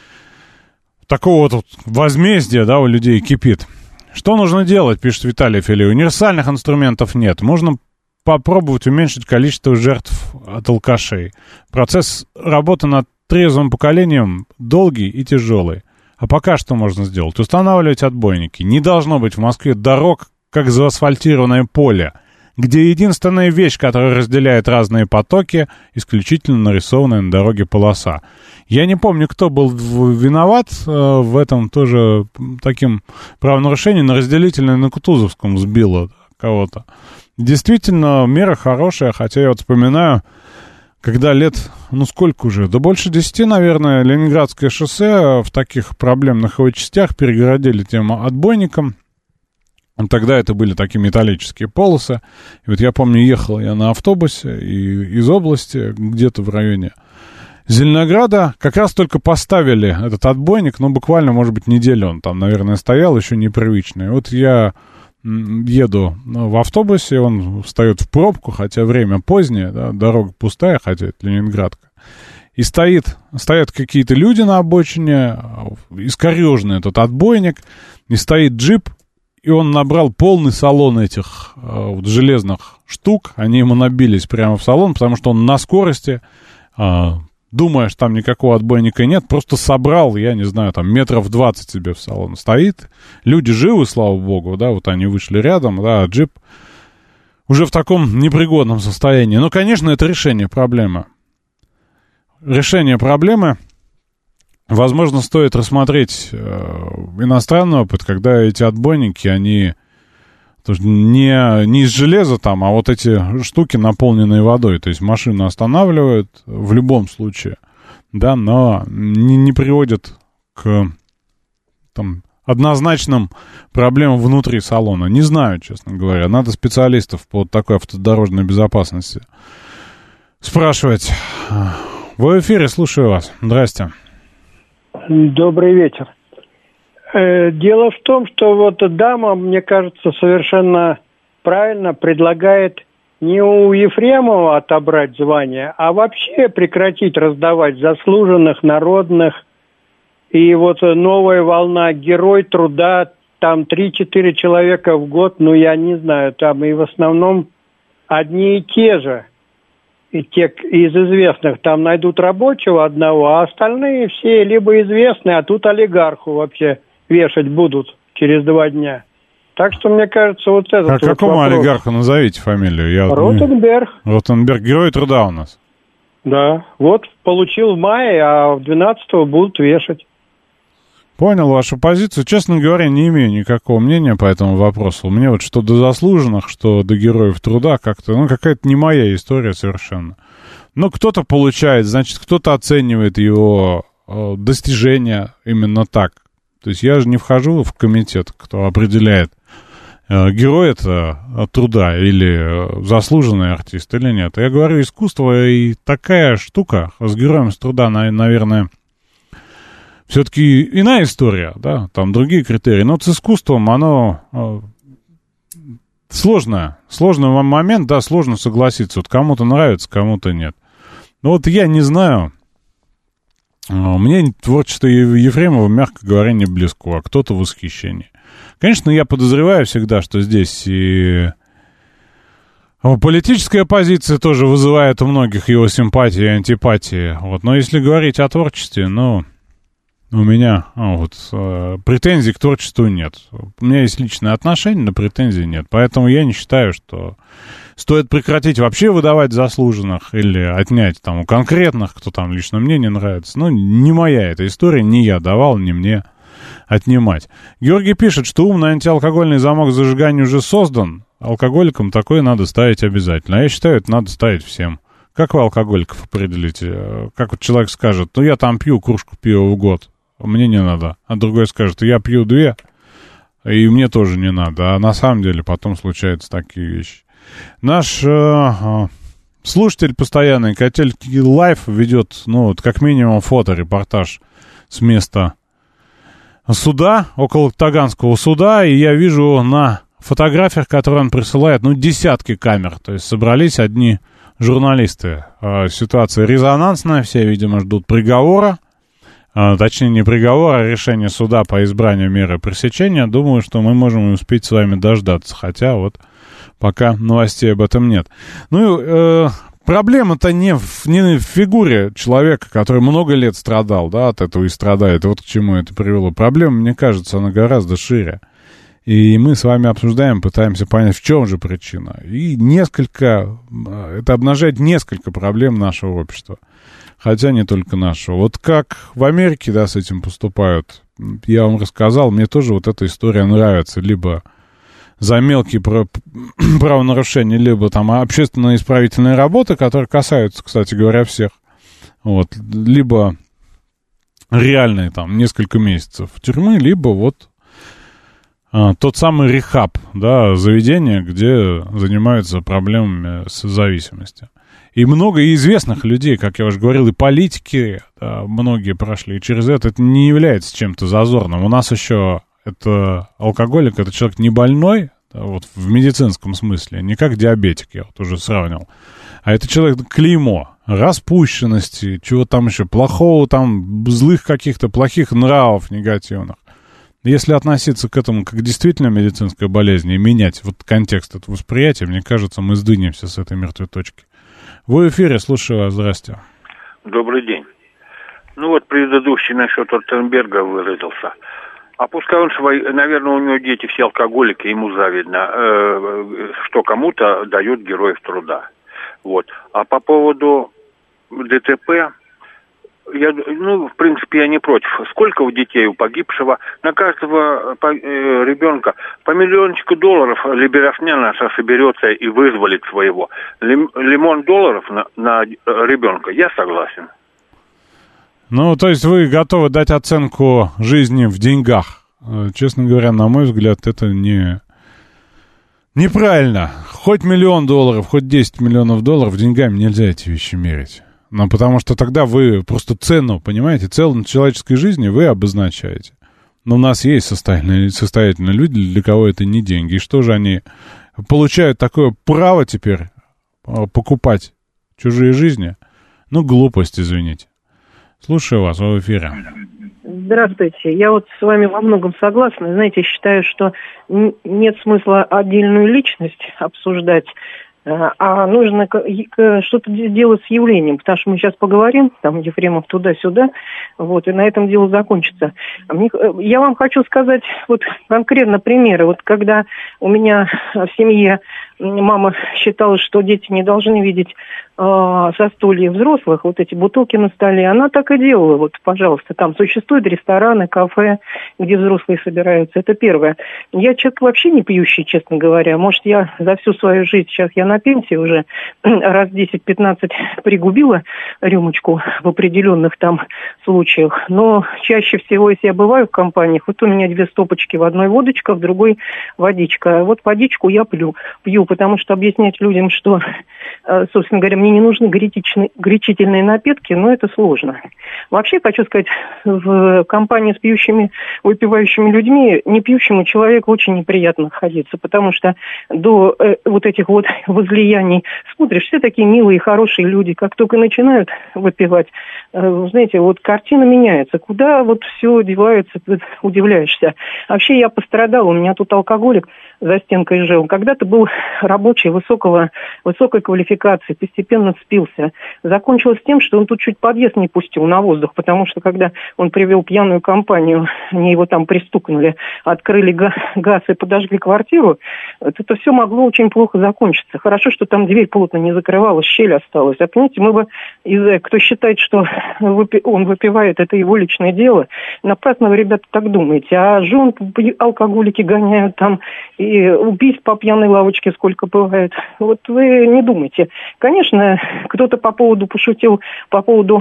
такого возмездия, да, у людей кипит. Что нужно делать, пишет Виталий Филей. Универсальных инструментов нет. Можно попробовать уменьшить количество жертв от алкашей. Процесс работы над трезвым поколением долгий и тяжелый. А пока что можно сделать? Устанавливать отбойники. Не должно быть в Москве дорог, как заасфальтированное поле, где единственная вещь, которая разделяет разные потоки, исключительно нарисованная на дороге полоса. Я не помню, кто был виноват в этом тоже таким правонарушением. На разделительной на Кутузовском сбило кого-то. Действительно, мера хорошая, хотя я вспоминаю, когда лет, сколько уже, да больше 10, наверное, Ленинградское шоссе в таких проблемных его частях перегородили тем отбойником. Тогда это были такие металлические полосы. И вот я помню, ехал я на автобусе из области, где-то в районе Зеленограда. Как раз только поставили этот отбойник, буквально, может быть, неделю он там, наверное, стоял, еще непривычный. Вот я еду в автобусе, он встает в пробку, хотя время позднее, да, дорога пустая, хотя это Ленинградка. И стоят какие-то люди на обочине, искореженный этот отбойник, и стоит джип, и он набрал полный салон этих железных штук. Они ему набились прямо в салон, потому что он на скорости, думая, что там никакого отбойника нет, просто собрал, я не знаю, метров 20 себе в салон стоит. Люди живы, слава богу, да, вот они вышли рядом, да, а джип уже в таком непригодном состоянии. Но, конечно, это решение проблемы. Решение проблемы... Возможно, стоит рассмотреть иностранный опыт, когда эти отбойники, они не из железа а вот эти штуки, наполненные водой. То есть машину останавливают в любом случае, да, но не приводят к однозначным проблемам внутри салона. Не знаю, честно говоря. Надо специалистов по такой автодорожной безопасности спрашивать. Вы в эфире, слушаю вас. Здрасте. Добрый вечер. Дело в том, что вот дама, мне кажется, совершенно правильно предлагает не у Ефремова отобрать звание, а вообще прекратить раздавать заслуженных, народных. И вот новая волна «Герой труда», там 3-4 человека в год, ну я не знаю, там и в основном одни и те же. И те из известных там найдут рабочего одного, а остальные все либо известные, а тут олигарху вообще вешать будут через 2 дня. Так что, мне кажется, вот этот вот какому вопрос... олигарху назовите фамилию? Ротенберг. Ротенберг, Герой труда у нас. Да, вот получил в мае, а в 12-го будут вешать. Понял вашу позицию. Честно говоря, не имею никакого мнения по этому вопросу. Мне вот что до заслуженных, что до героев труда как-то, ну, какая-то не моя история совершенно. Ну, кто-то получает, значит, кто-то оценивает его достижения именно так. То есть я же не вхожу в комитет, кто определяет, герой это труда или заслуженный артист или нет. Я говорю, искусство и такая штука с героем с труда, наверное, все-таки иная история, да, там другие критерии. Но вот с искусством оно сложный момент, да, сложно согласиться. Вот кому-то нравится, кому-то нет. Но вот я не знаю, мне творчество Ефремова, мягко говоря, не близко, а кто-то в восхищении. Конечно, я подозреваю всегда, что здесь и политическая позиция тоже вызывает у многих его симпатии и антипатии. Вот. Но если говорить о творчестве, ну, у меня претензий к творчеству нет. У меня есть личные отношения, но претензий нет. Поэтому я не считаю, что стоит прекратить вообще выдавать заслуженных или отнять там у конкретных, кто там лично мне не нравится. Ну, не моя эта история, не я давал, не мне отнимать. Георгий пишет, что умный антиалкогольный замок зажигания уже создан. Алкоголикам такое надо ставить обязательно. А я считаю, это надо ставить всем. Как вы алкоголиков определите? Как вот человек скажет, ну я там пью кружку пива в год, мне не надо. А другой скажет, я пью 2, и мне тоже не надо. А на самом деле потом случаются такие вещи. Наш слушатель постоянный, Котельский Лайф, ведет, ну вот как минимум фоторепортаж с места суда, около Таганского суда, и я вижу на фотографиях, которые он присылает, ну, десятки камер. То есть собрались одни журналисты. Ситуация резонансная, все, видимо, ждут приговора. Точнее, не приговора, а решения суда по избранию меры пресечения. Думаю, что мы можем успеть с вами дождаться. Хотя вот пока новостей об этом нет. Ну, проблема-то не в фигуре человека, который много лет страдал, да, от этого и страдает. И вот к чему это привело. Проблема, мне кажется, она гораздо шире. И мы с вами обсуждаем, пытаемся понять, в чем же причина. И это обнажает несколько проблем нашего общества. Хотя не только нашего. Вот как в Америке, да, с этим поступают, я вам рассказал, мне тоже вот эта история нравится. Либо за мелкие правонарушения, либо там общественно-исправительные работы, которые касаются, кстати говоря, всех. Вот. Либо реальные там несколько месяцев тюрьмы, либо вот тот самый рехаб, да, заведение, где занимаются проблемами с зависимостью. И много известных людей, как я уже говорил, и политики, да, многие прошли через это. Это не является чем-то зазорным. У нас еще это алкоголик, это человек не больной, да, вот в медицинском смысле, не как диабетик, я вот уже сравнивал, а это человек клеймо распущенности, чего там еще плохого, там злых каких-то плохих нравов негативных. Если относиться к этому как к действительно медицинской болезни и менять вот контекст этого восприятия, мне кажется, мы сдвинемся с этой мертвой точки. Вы в эфире, слушаю вас, здрасте. Добрый день. Ну вот предыдущий насчет Ротенберга выразился. А пускай он наверное, у него дети все алкоголики, ему завидно, что кому-то дают героев труда. Вот. А по поводу ДТП, в принципе, я не против. Сколько у детей у погибшего? На каждого ребенка по $1 миллион либерасня наша соберется и вызволит своего. $1 миллион на ребенка, я согласен. Ну, то есть вы готовы дать оценку жизни в деньгах, честно говоря, на мой взгляд, это неправильно. Хоть $1 миллион, хоть $10 миллионов, деньгами нельзя эти вещи мерить. Но потому что тогда вы просто цену, понимаете, цену человеческой жизни вы обозначаете. Но у нас есть состоятельные люди, для кого это не деньги. И что же они получают такое право теперь покупать чужие жизни? Ну, глупость, извините. Слушаю вас, вы в эфире. Здравствуйте. Я вот с вами во многом согласна. Знаете, считаю, что нет смысла отдельную личность обсуждать, а нужно что-то делать с явлением, потому что мы сейчас поговорим, там, Ефремов туда-сюда, вот, и на этом дело закончится. Я вам хочу сказать вот конкретно примеры. Вот когда у меня в семье мама считала, что дети не должны видеть застолье взрослых, вот эти бутылки на столе, она так и делала. Вот, пожалуйста, там существуют рестораны, кафе, где взрослые собираются. Это первое. Я человек вообще не пьющий, честно говоря. Может, я за всю свою жизнь, сейчас я на пенсии уже раз 10-15 пригубила рюмочку в определенных там случаях. Но чаще всего, если я бываю в компаниях, вот у меня 2 стопочки, в одной водочка, в другой водичка. Вот водичку я пью, потому что объяснять людям, что, собственно говоря, мне не нужны горячительные напитки, но это сложно. Вообще, хочу сказать, в компании с пьющими, выпивающими людьми, не пьющему человеку очень неприятно находиться, потому что до вот этих вот возлияний смотришь, все такие милые, хорошие люди, как только начинают выпивать, знаете, вот картина меняется. Куда вот все девается, ты удивляешься. Вообще я пострадал, у меня тут алкоголик за стенкой жил. Когда-то был рабочий высокой квалификации, постепенно спился. Закончилось тем, что он тут чуть подъезд не пустил на воздух, потому что когда он привел пьяную компанию, они его там пристукнули, открыли газ и подожгли квартиру, это все могло очень плохо закончиться. Хорошо, что там дверь плотно не закрывалась, щель осталась. А понимаете, мы бы, кто считает, что он выпивает, это его личное дело, напрасно вы, ребята, так думаете. А жен алкоголики гоняют там, и убийств по пьяной лавочке сколько бывает. Вот вы не думайте. Конечно, кто-то пошутил по поводу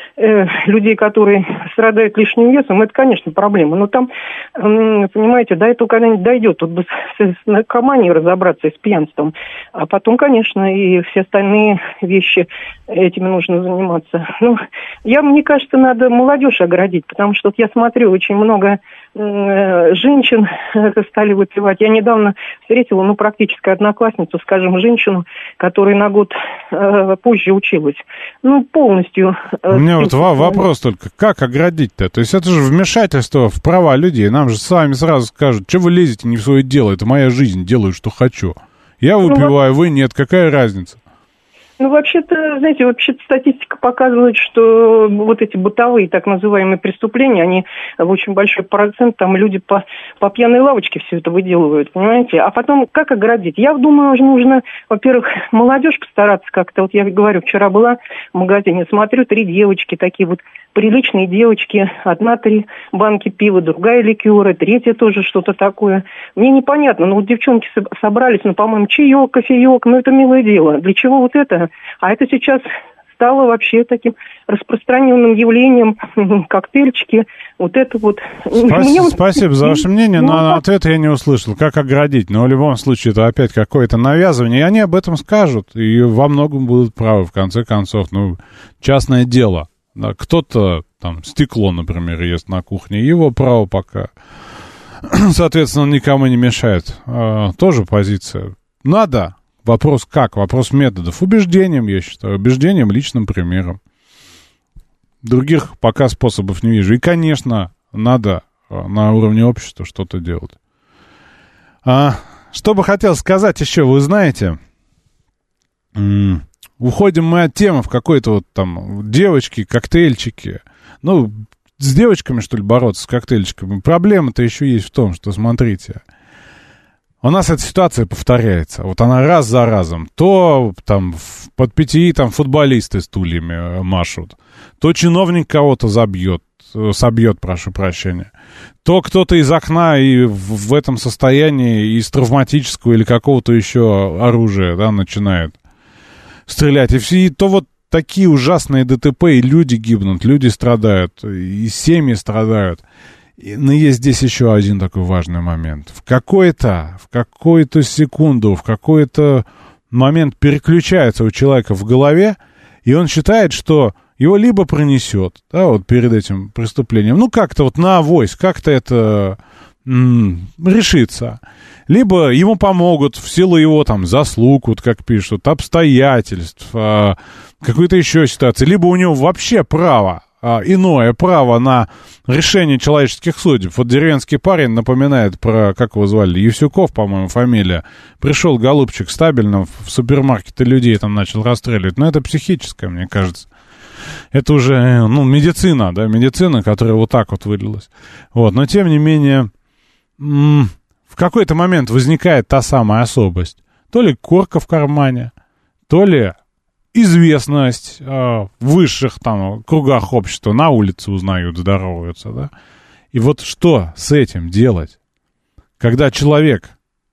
людей, которые страдают лишним весом, это, конечно, проблема. Но там, понимаете, до этого когда-нибудь дойдет. Тут бы с наркоманией разобраться и с пьянством. А потом, конечно, и все остальные вещи этими нужно заниматься. Ну, мне кажется, надо молодежь оградить, потому что вот я смотрю, очень много женщин стали выпивать. Я недавно встретила, практически одноклассницу, скажем, женщину, которая на год позже училась. Полностью. У меня вот вопрос только, как оградить-то? То есть это же вмешательство в права людей. Нам же с вами сразу скажут, что вы лезете не в свое дело, это моя жизнь, делаю, что хочу. Я выпиваю, вы нет, какая разница? Вообще-то, знаете, статистика показывает, что вот эти бытовые так называемые преступления, они в очень большой процент, там люди по пьяной лавочке все это выделывают, понимаете? А потом, как оградить? Я думаю, нужно, во-первых, молодежь постараться как-то. Вот я говорю, вчера была в магазине, смотрю, 3 девочки, такие вот приличные девочки, 1-3 банки пива, другая ликера, 3 тоже что-то такое. Мне непонятно, вот девчонки собрались, по-моему, чаек, кофеек, это милое дело. Для чего вот это? А это сейчас стало вообще таким распространенным явлением, коктейльчики, вот это вот. Спасибо за ваше мнение, но ответа я не услышал. Как оградить? Но в любом случае это опять какое-то навязывание, и они об этом скажут, и во многом будут правы, в конце концов. Частное дело. Да, кто-то там стекло, например, ест на кухне, его право пока, соответственно, никому не мешает. Тоже позиция. Надо. Вопрос как? Вопрос методов. Убеждением, я считаю. Убеждением, личным примером. Других пока способов не вижу. И, конечно, надо на уровне общества что-то делать. Что бы хотел сказать еще, вы знаете, уходим мы от темы в какой-то вот там девочки, коктейльчики. С девочками, что ли, бороться, с коктейльчиками? Проблема-то еще есть в том, что, смотрите, у нас эта ситуация повторяется. Вот она раз за разом. То там под питьи там футболисты стульями машут, то чиновник кого-то собьет, прошу прощения. То кто-то из окна и в этом состоянии из травматического или какого-то еще оружия, начинает стрелять. И то вот такие ужасные ДТП, и люди гибнут, люди страдают, и семьи страдают. Но есть здесь еще один такой важный момент. В какую-то секунду, в какой-то момент переключается у человека в голове, и он считает, что его либо пронесет, да, вот перед этим преступлением, ну, как-то вот на авось, как-то это решится. Либо ему помогут в силу его там заслуг, вот как пишут, обстоятельств, какой-то еще ситуации. Либо у него вообще право, иное право на решение человеческих судеб. Вот деревенский парень напоминает про, как его звали, Евсюков, по-моему, фамилия. Пришел голубчик стабильно в супермаркет и людей там начал расстреливать. Но это психическое, мне кажется. Это уже, медицина, да, медицина, которая вот так вот вылилась. Вот, но тем не менее, в какой-то момент возникает та самая особость. То ли корка в кармане, то ли известность в высших там кругах общества, на улице узнают, здороваются, да. И вот что с этим делать, когда человек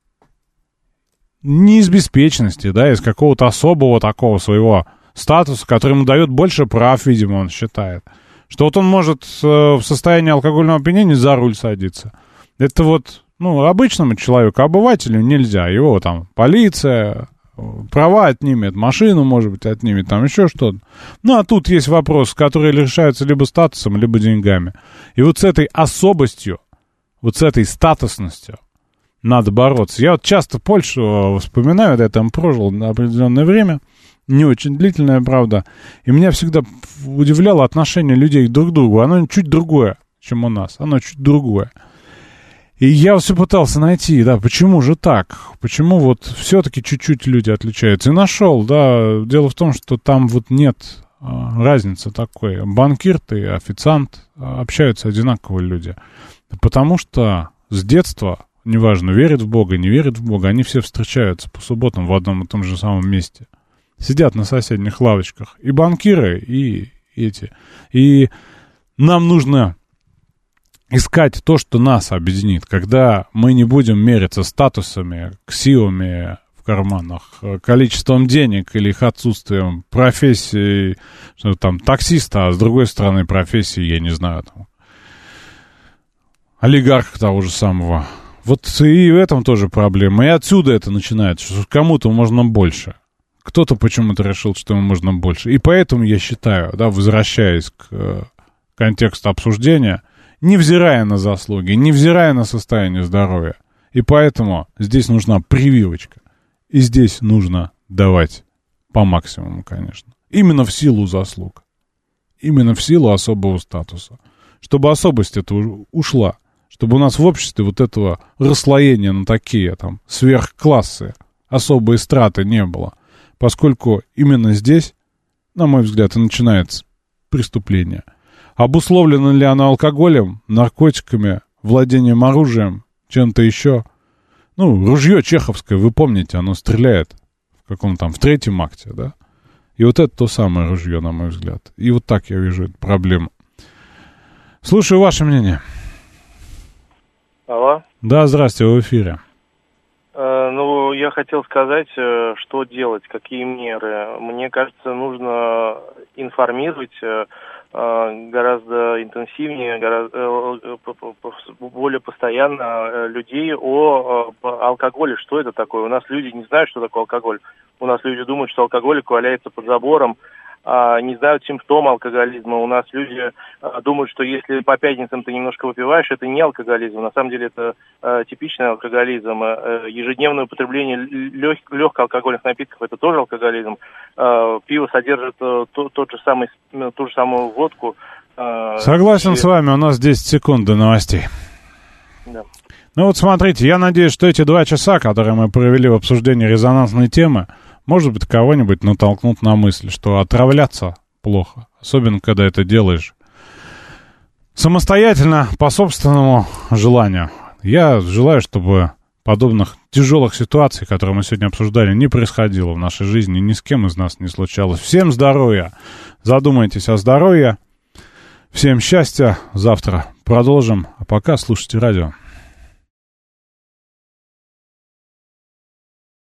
не из беспечности, да, из какого-то особого такого своего статуса, который ему дает больше прав, видимо, он считает, что вот он может в состоянии алкогольного опьянения за руль садиться. Это вот, обычному человеку, обывателю нельзя. Его там полиция, права отнимет, машину, может быть, отнимет, там еще что-то. А тут есть вопросы, которые решаются либо статусом, либо деньгами. И вот с этой особостью, вот с этой статусностью надо бороться. Я вот часто Польшу вспоминаю, я там прожил на определенное время, не очень длительное, правда, и меня всегда удивляло отношение людей друг к другу. Оно чуть другое, чем у нас, оно чуть другое. И я все пытался найти, да, почему же так? Почему вот все-таки чуть-чуть люди отличаются? И нашел, да, дело в том, что там вот нет разницы такой. Банкир ты, официант, общаются одинаковые люди. Потому что с детства, неважно, верят в Бога, не верят в Бога, они все встречаются по субботам в одном и том же самом месте. Сидят на соседних лавочках. И банкиры, и эти. И нам нужно искать то, что нас объединит. Когда мы не будем мериться статусами, ксивами в карманах, количеством денег или их отсутствием, профессией, что там, таксиста, а с другой стороны профессии, я не знаю, там, олигарха того же самого. Вот и в этом тоже проблема. И отсюда это начинается, что кому-то можно больше. Кто-то почему-то решил, что ему можно больше. И поэтому я считаю, да, возвращаясь к контексту обсуждения, невзирая на заслуги, невзирая на состояние здоровья. И поэтому здесь нужна прививочка. И здесь нужно давать по максимуму, конечно. Именно в силу заслуг. Именно в силу особого статуса. Чтобы особость эта ушла. Чтобы у нас в обществе вот этого расслоения на такие там сверхклассы, особые страты не было. Поскольку именно здесь, на мой взгляд, и начинается преступление. Обусловлено ли оно алкоголем, наркотиками, владением оружием, чем-то еще? Ружье чеховское, вы помните, оно стреляет в каком-то там, в третьем акте, да? И вот это то самое ружье, на мой взгляд. И вот так я вижу эту проблему. Слушаю ваше мнение. Алло. Да, здрасте, вы в эфире. Я хотел сказать, что делать, какие меры. Мне кажется, нужно информировать гораздо интенсивнее, гораздо более постоянно людей о алкоголе. Что это такое? У нас люди не знают, что такое алкоголь. У нас люди думают, что алкоголик валяется под забором, не знают симптомы алкоголизма. У нас люди думают, что если по пятницам ты немножко выпиваешь, это не алкоголизм. На самом деле это типичный алкоголизм. Ежедневное употребление легкоалкогольных напитков – это тоже алкоголизм. Пиво содержит ту же самую водку. Согласен с вами, у нас 10 секунд до новостей. Да. Вот смотрите, я надеюсь, что эти 2 часа, которые мы провели в обсуждении резонансной темы, может быть, кого-нибудь натолкнут на мысль, что отравляться плохо. Особенно, когда это делаешь самостоятельно, по собственному желанию. Я желаю, чтобы подобных тяжелых ситуаций, которые мы сегодня обсуждали, не происходило в нашей жизни, ни с кем из нас не случалось. Всем здоровья! Задумайтесь о здоровье. Всем счастья! Завтра продолжим. А пока слушайте радио.